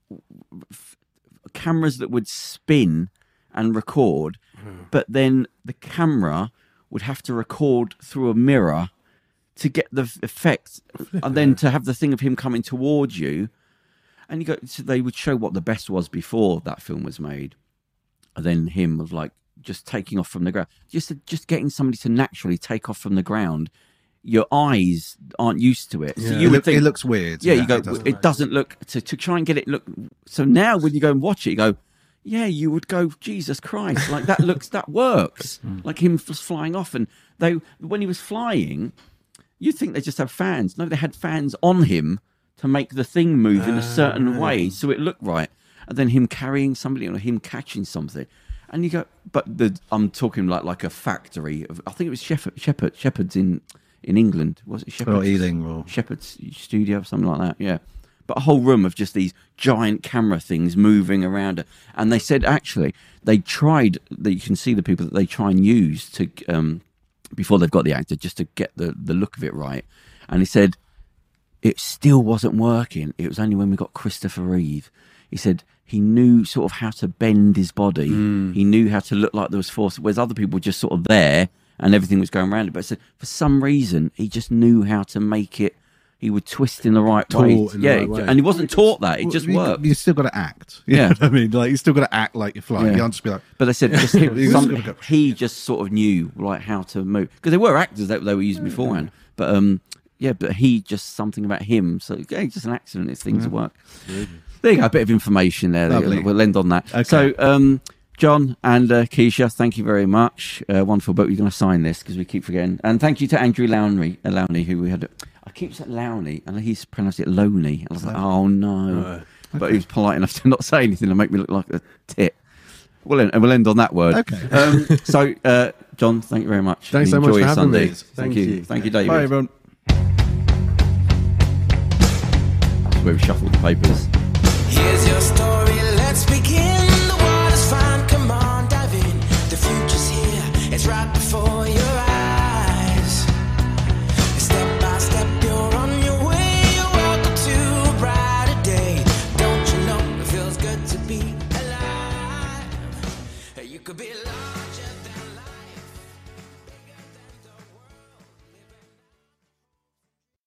cameras that would spin and record, but then the camera would have to record through a mirror to get the effect, and then to have the thing of him coming towards you. And so they would show what the best was before that film was made, and then him of like just taking off from the ground, just getting somebody to naturally take off from the ground. Your eyes aren't used to it, so you would think it looks weird. Yeah, you go, it doesn't look to try and get it look. So now when you go and watch it, you go, yeah, you would go, Jesus Christ, like that works, like him flying off, and when he was flying. You'd think they just have fans. No, they had fans on him to make the thing move in a certain way so it looked right. And then him carrying somebody or him catching something. And you go, but I'm talking like a factory. I think it was Shepherd's in England. Was it Shepherd's? Or Ealing. Or Shepherd's Studio or something like that, yeah. But a whole room of just these giant camera things moving around. And they said, actually, they tried, you can see the people that they try and use to... before they've got the actor, just to get the look of it right. And he said, it still wasn't working. It was only when we got Christopher Reeve. He said he knew sort of how to bend his body. He knew how to look like there was force, whereas other people were just sort of there and everything was going around it. But he said, for some reason, he just knew how to make it he would twist in the right way. And he wasn't taught that. It just worked. You still got to act. Yeah. I mean, like, you still got to act like you're flying. You can't just be like... But they said just he just sort of knew, like, how to move. Because there were actors that they were using beforehand. But, but he just, something about him. So, just an accident. It's things that work. There you go. A bit of information there. We'll end on that. Okay. So, John and Keisha, thank you very much. Wonderful book. You're going to sign this because we keep forgetting. And thank you to Andrew Lowney, who we had... I keep saying Lowney, and he's pronounced it Loney. I was like, oh no. But he was polite enough to not say anything and make me look like a tit. We'll end on that word. Okay. So, John, thank you very much. Thanks so much for having me. Thank you. Thank you, David. Bye, everyone. That's where we shuffled the papers. Here's your story, let's begin. The water's fine, come on, dive in. The future's here, it's right before your eyes. Step by step, you're on your way. You're welcome to a brighter day. Don't you know it feels good to be alive? You could be large.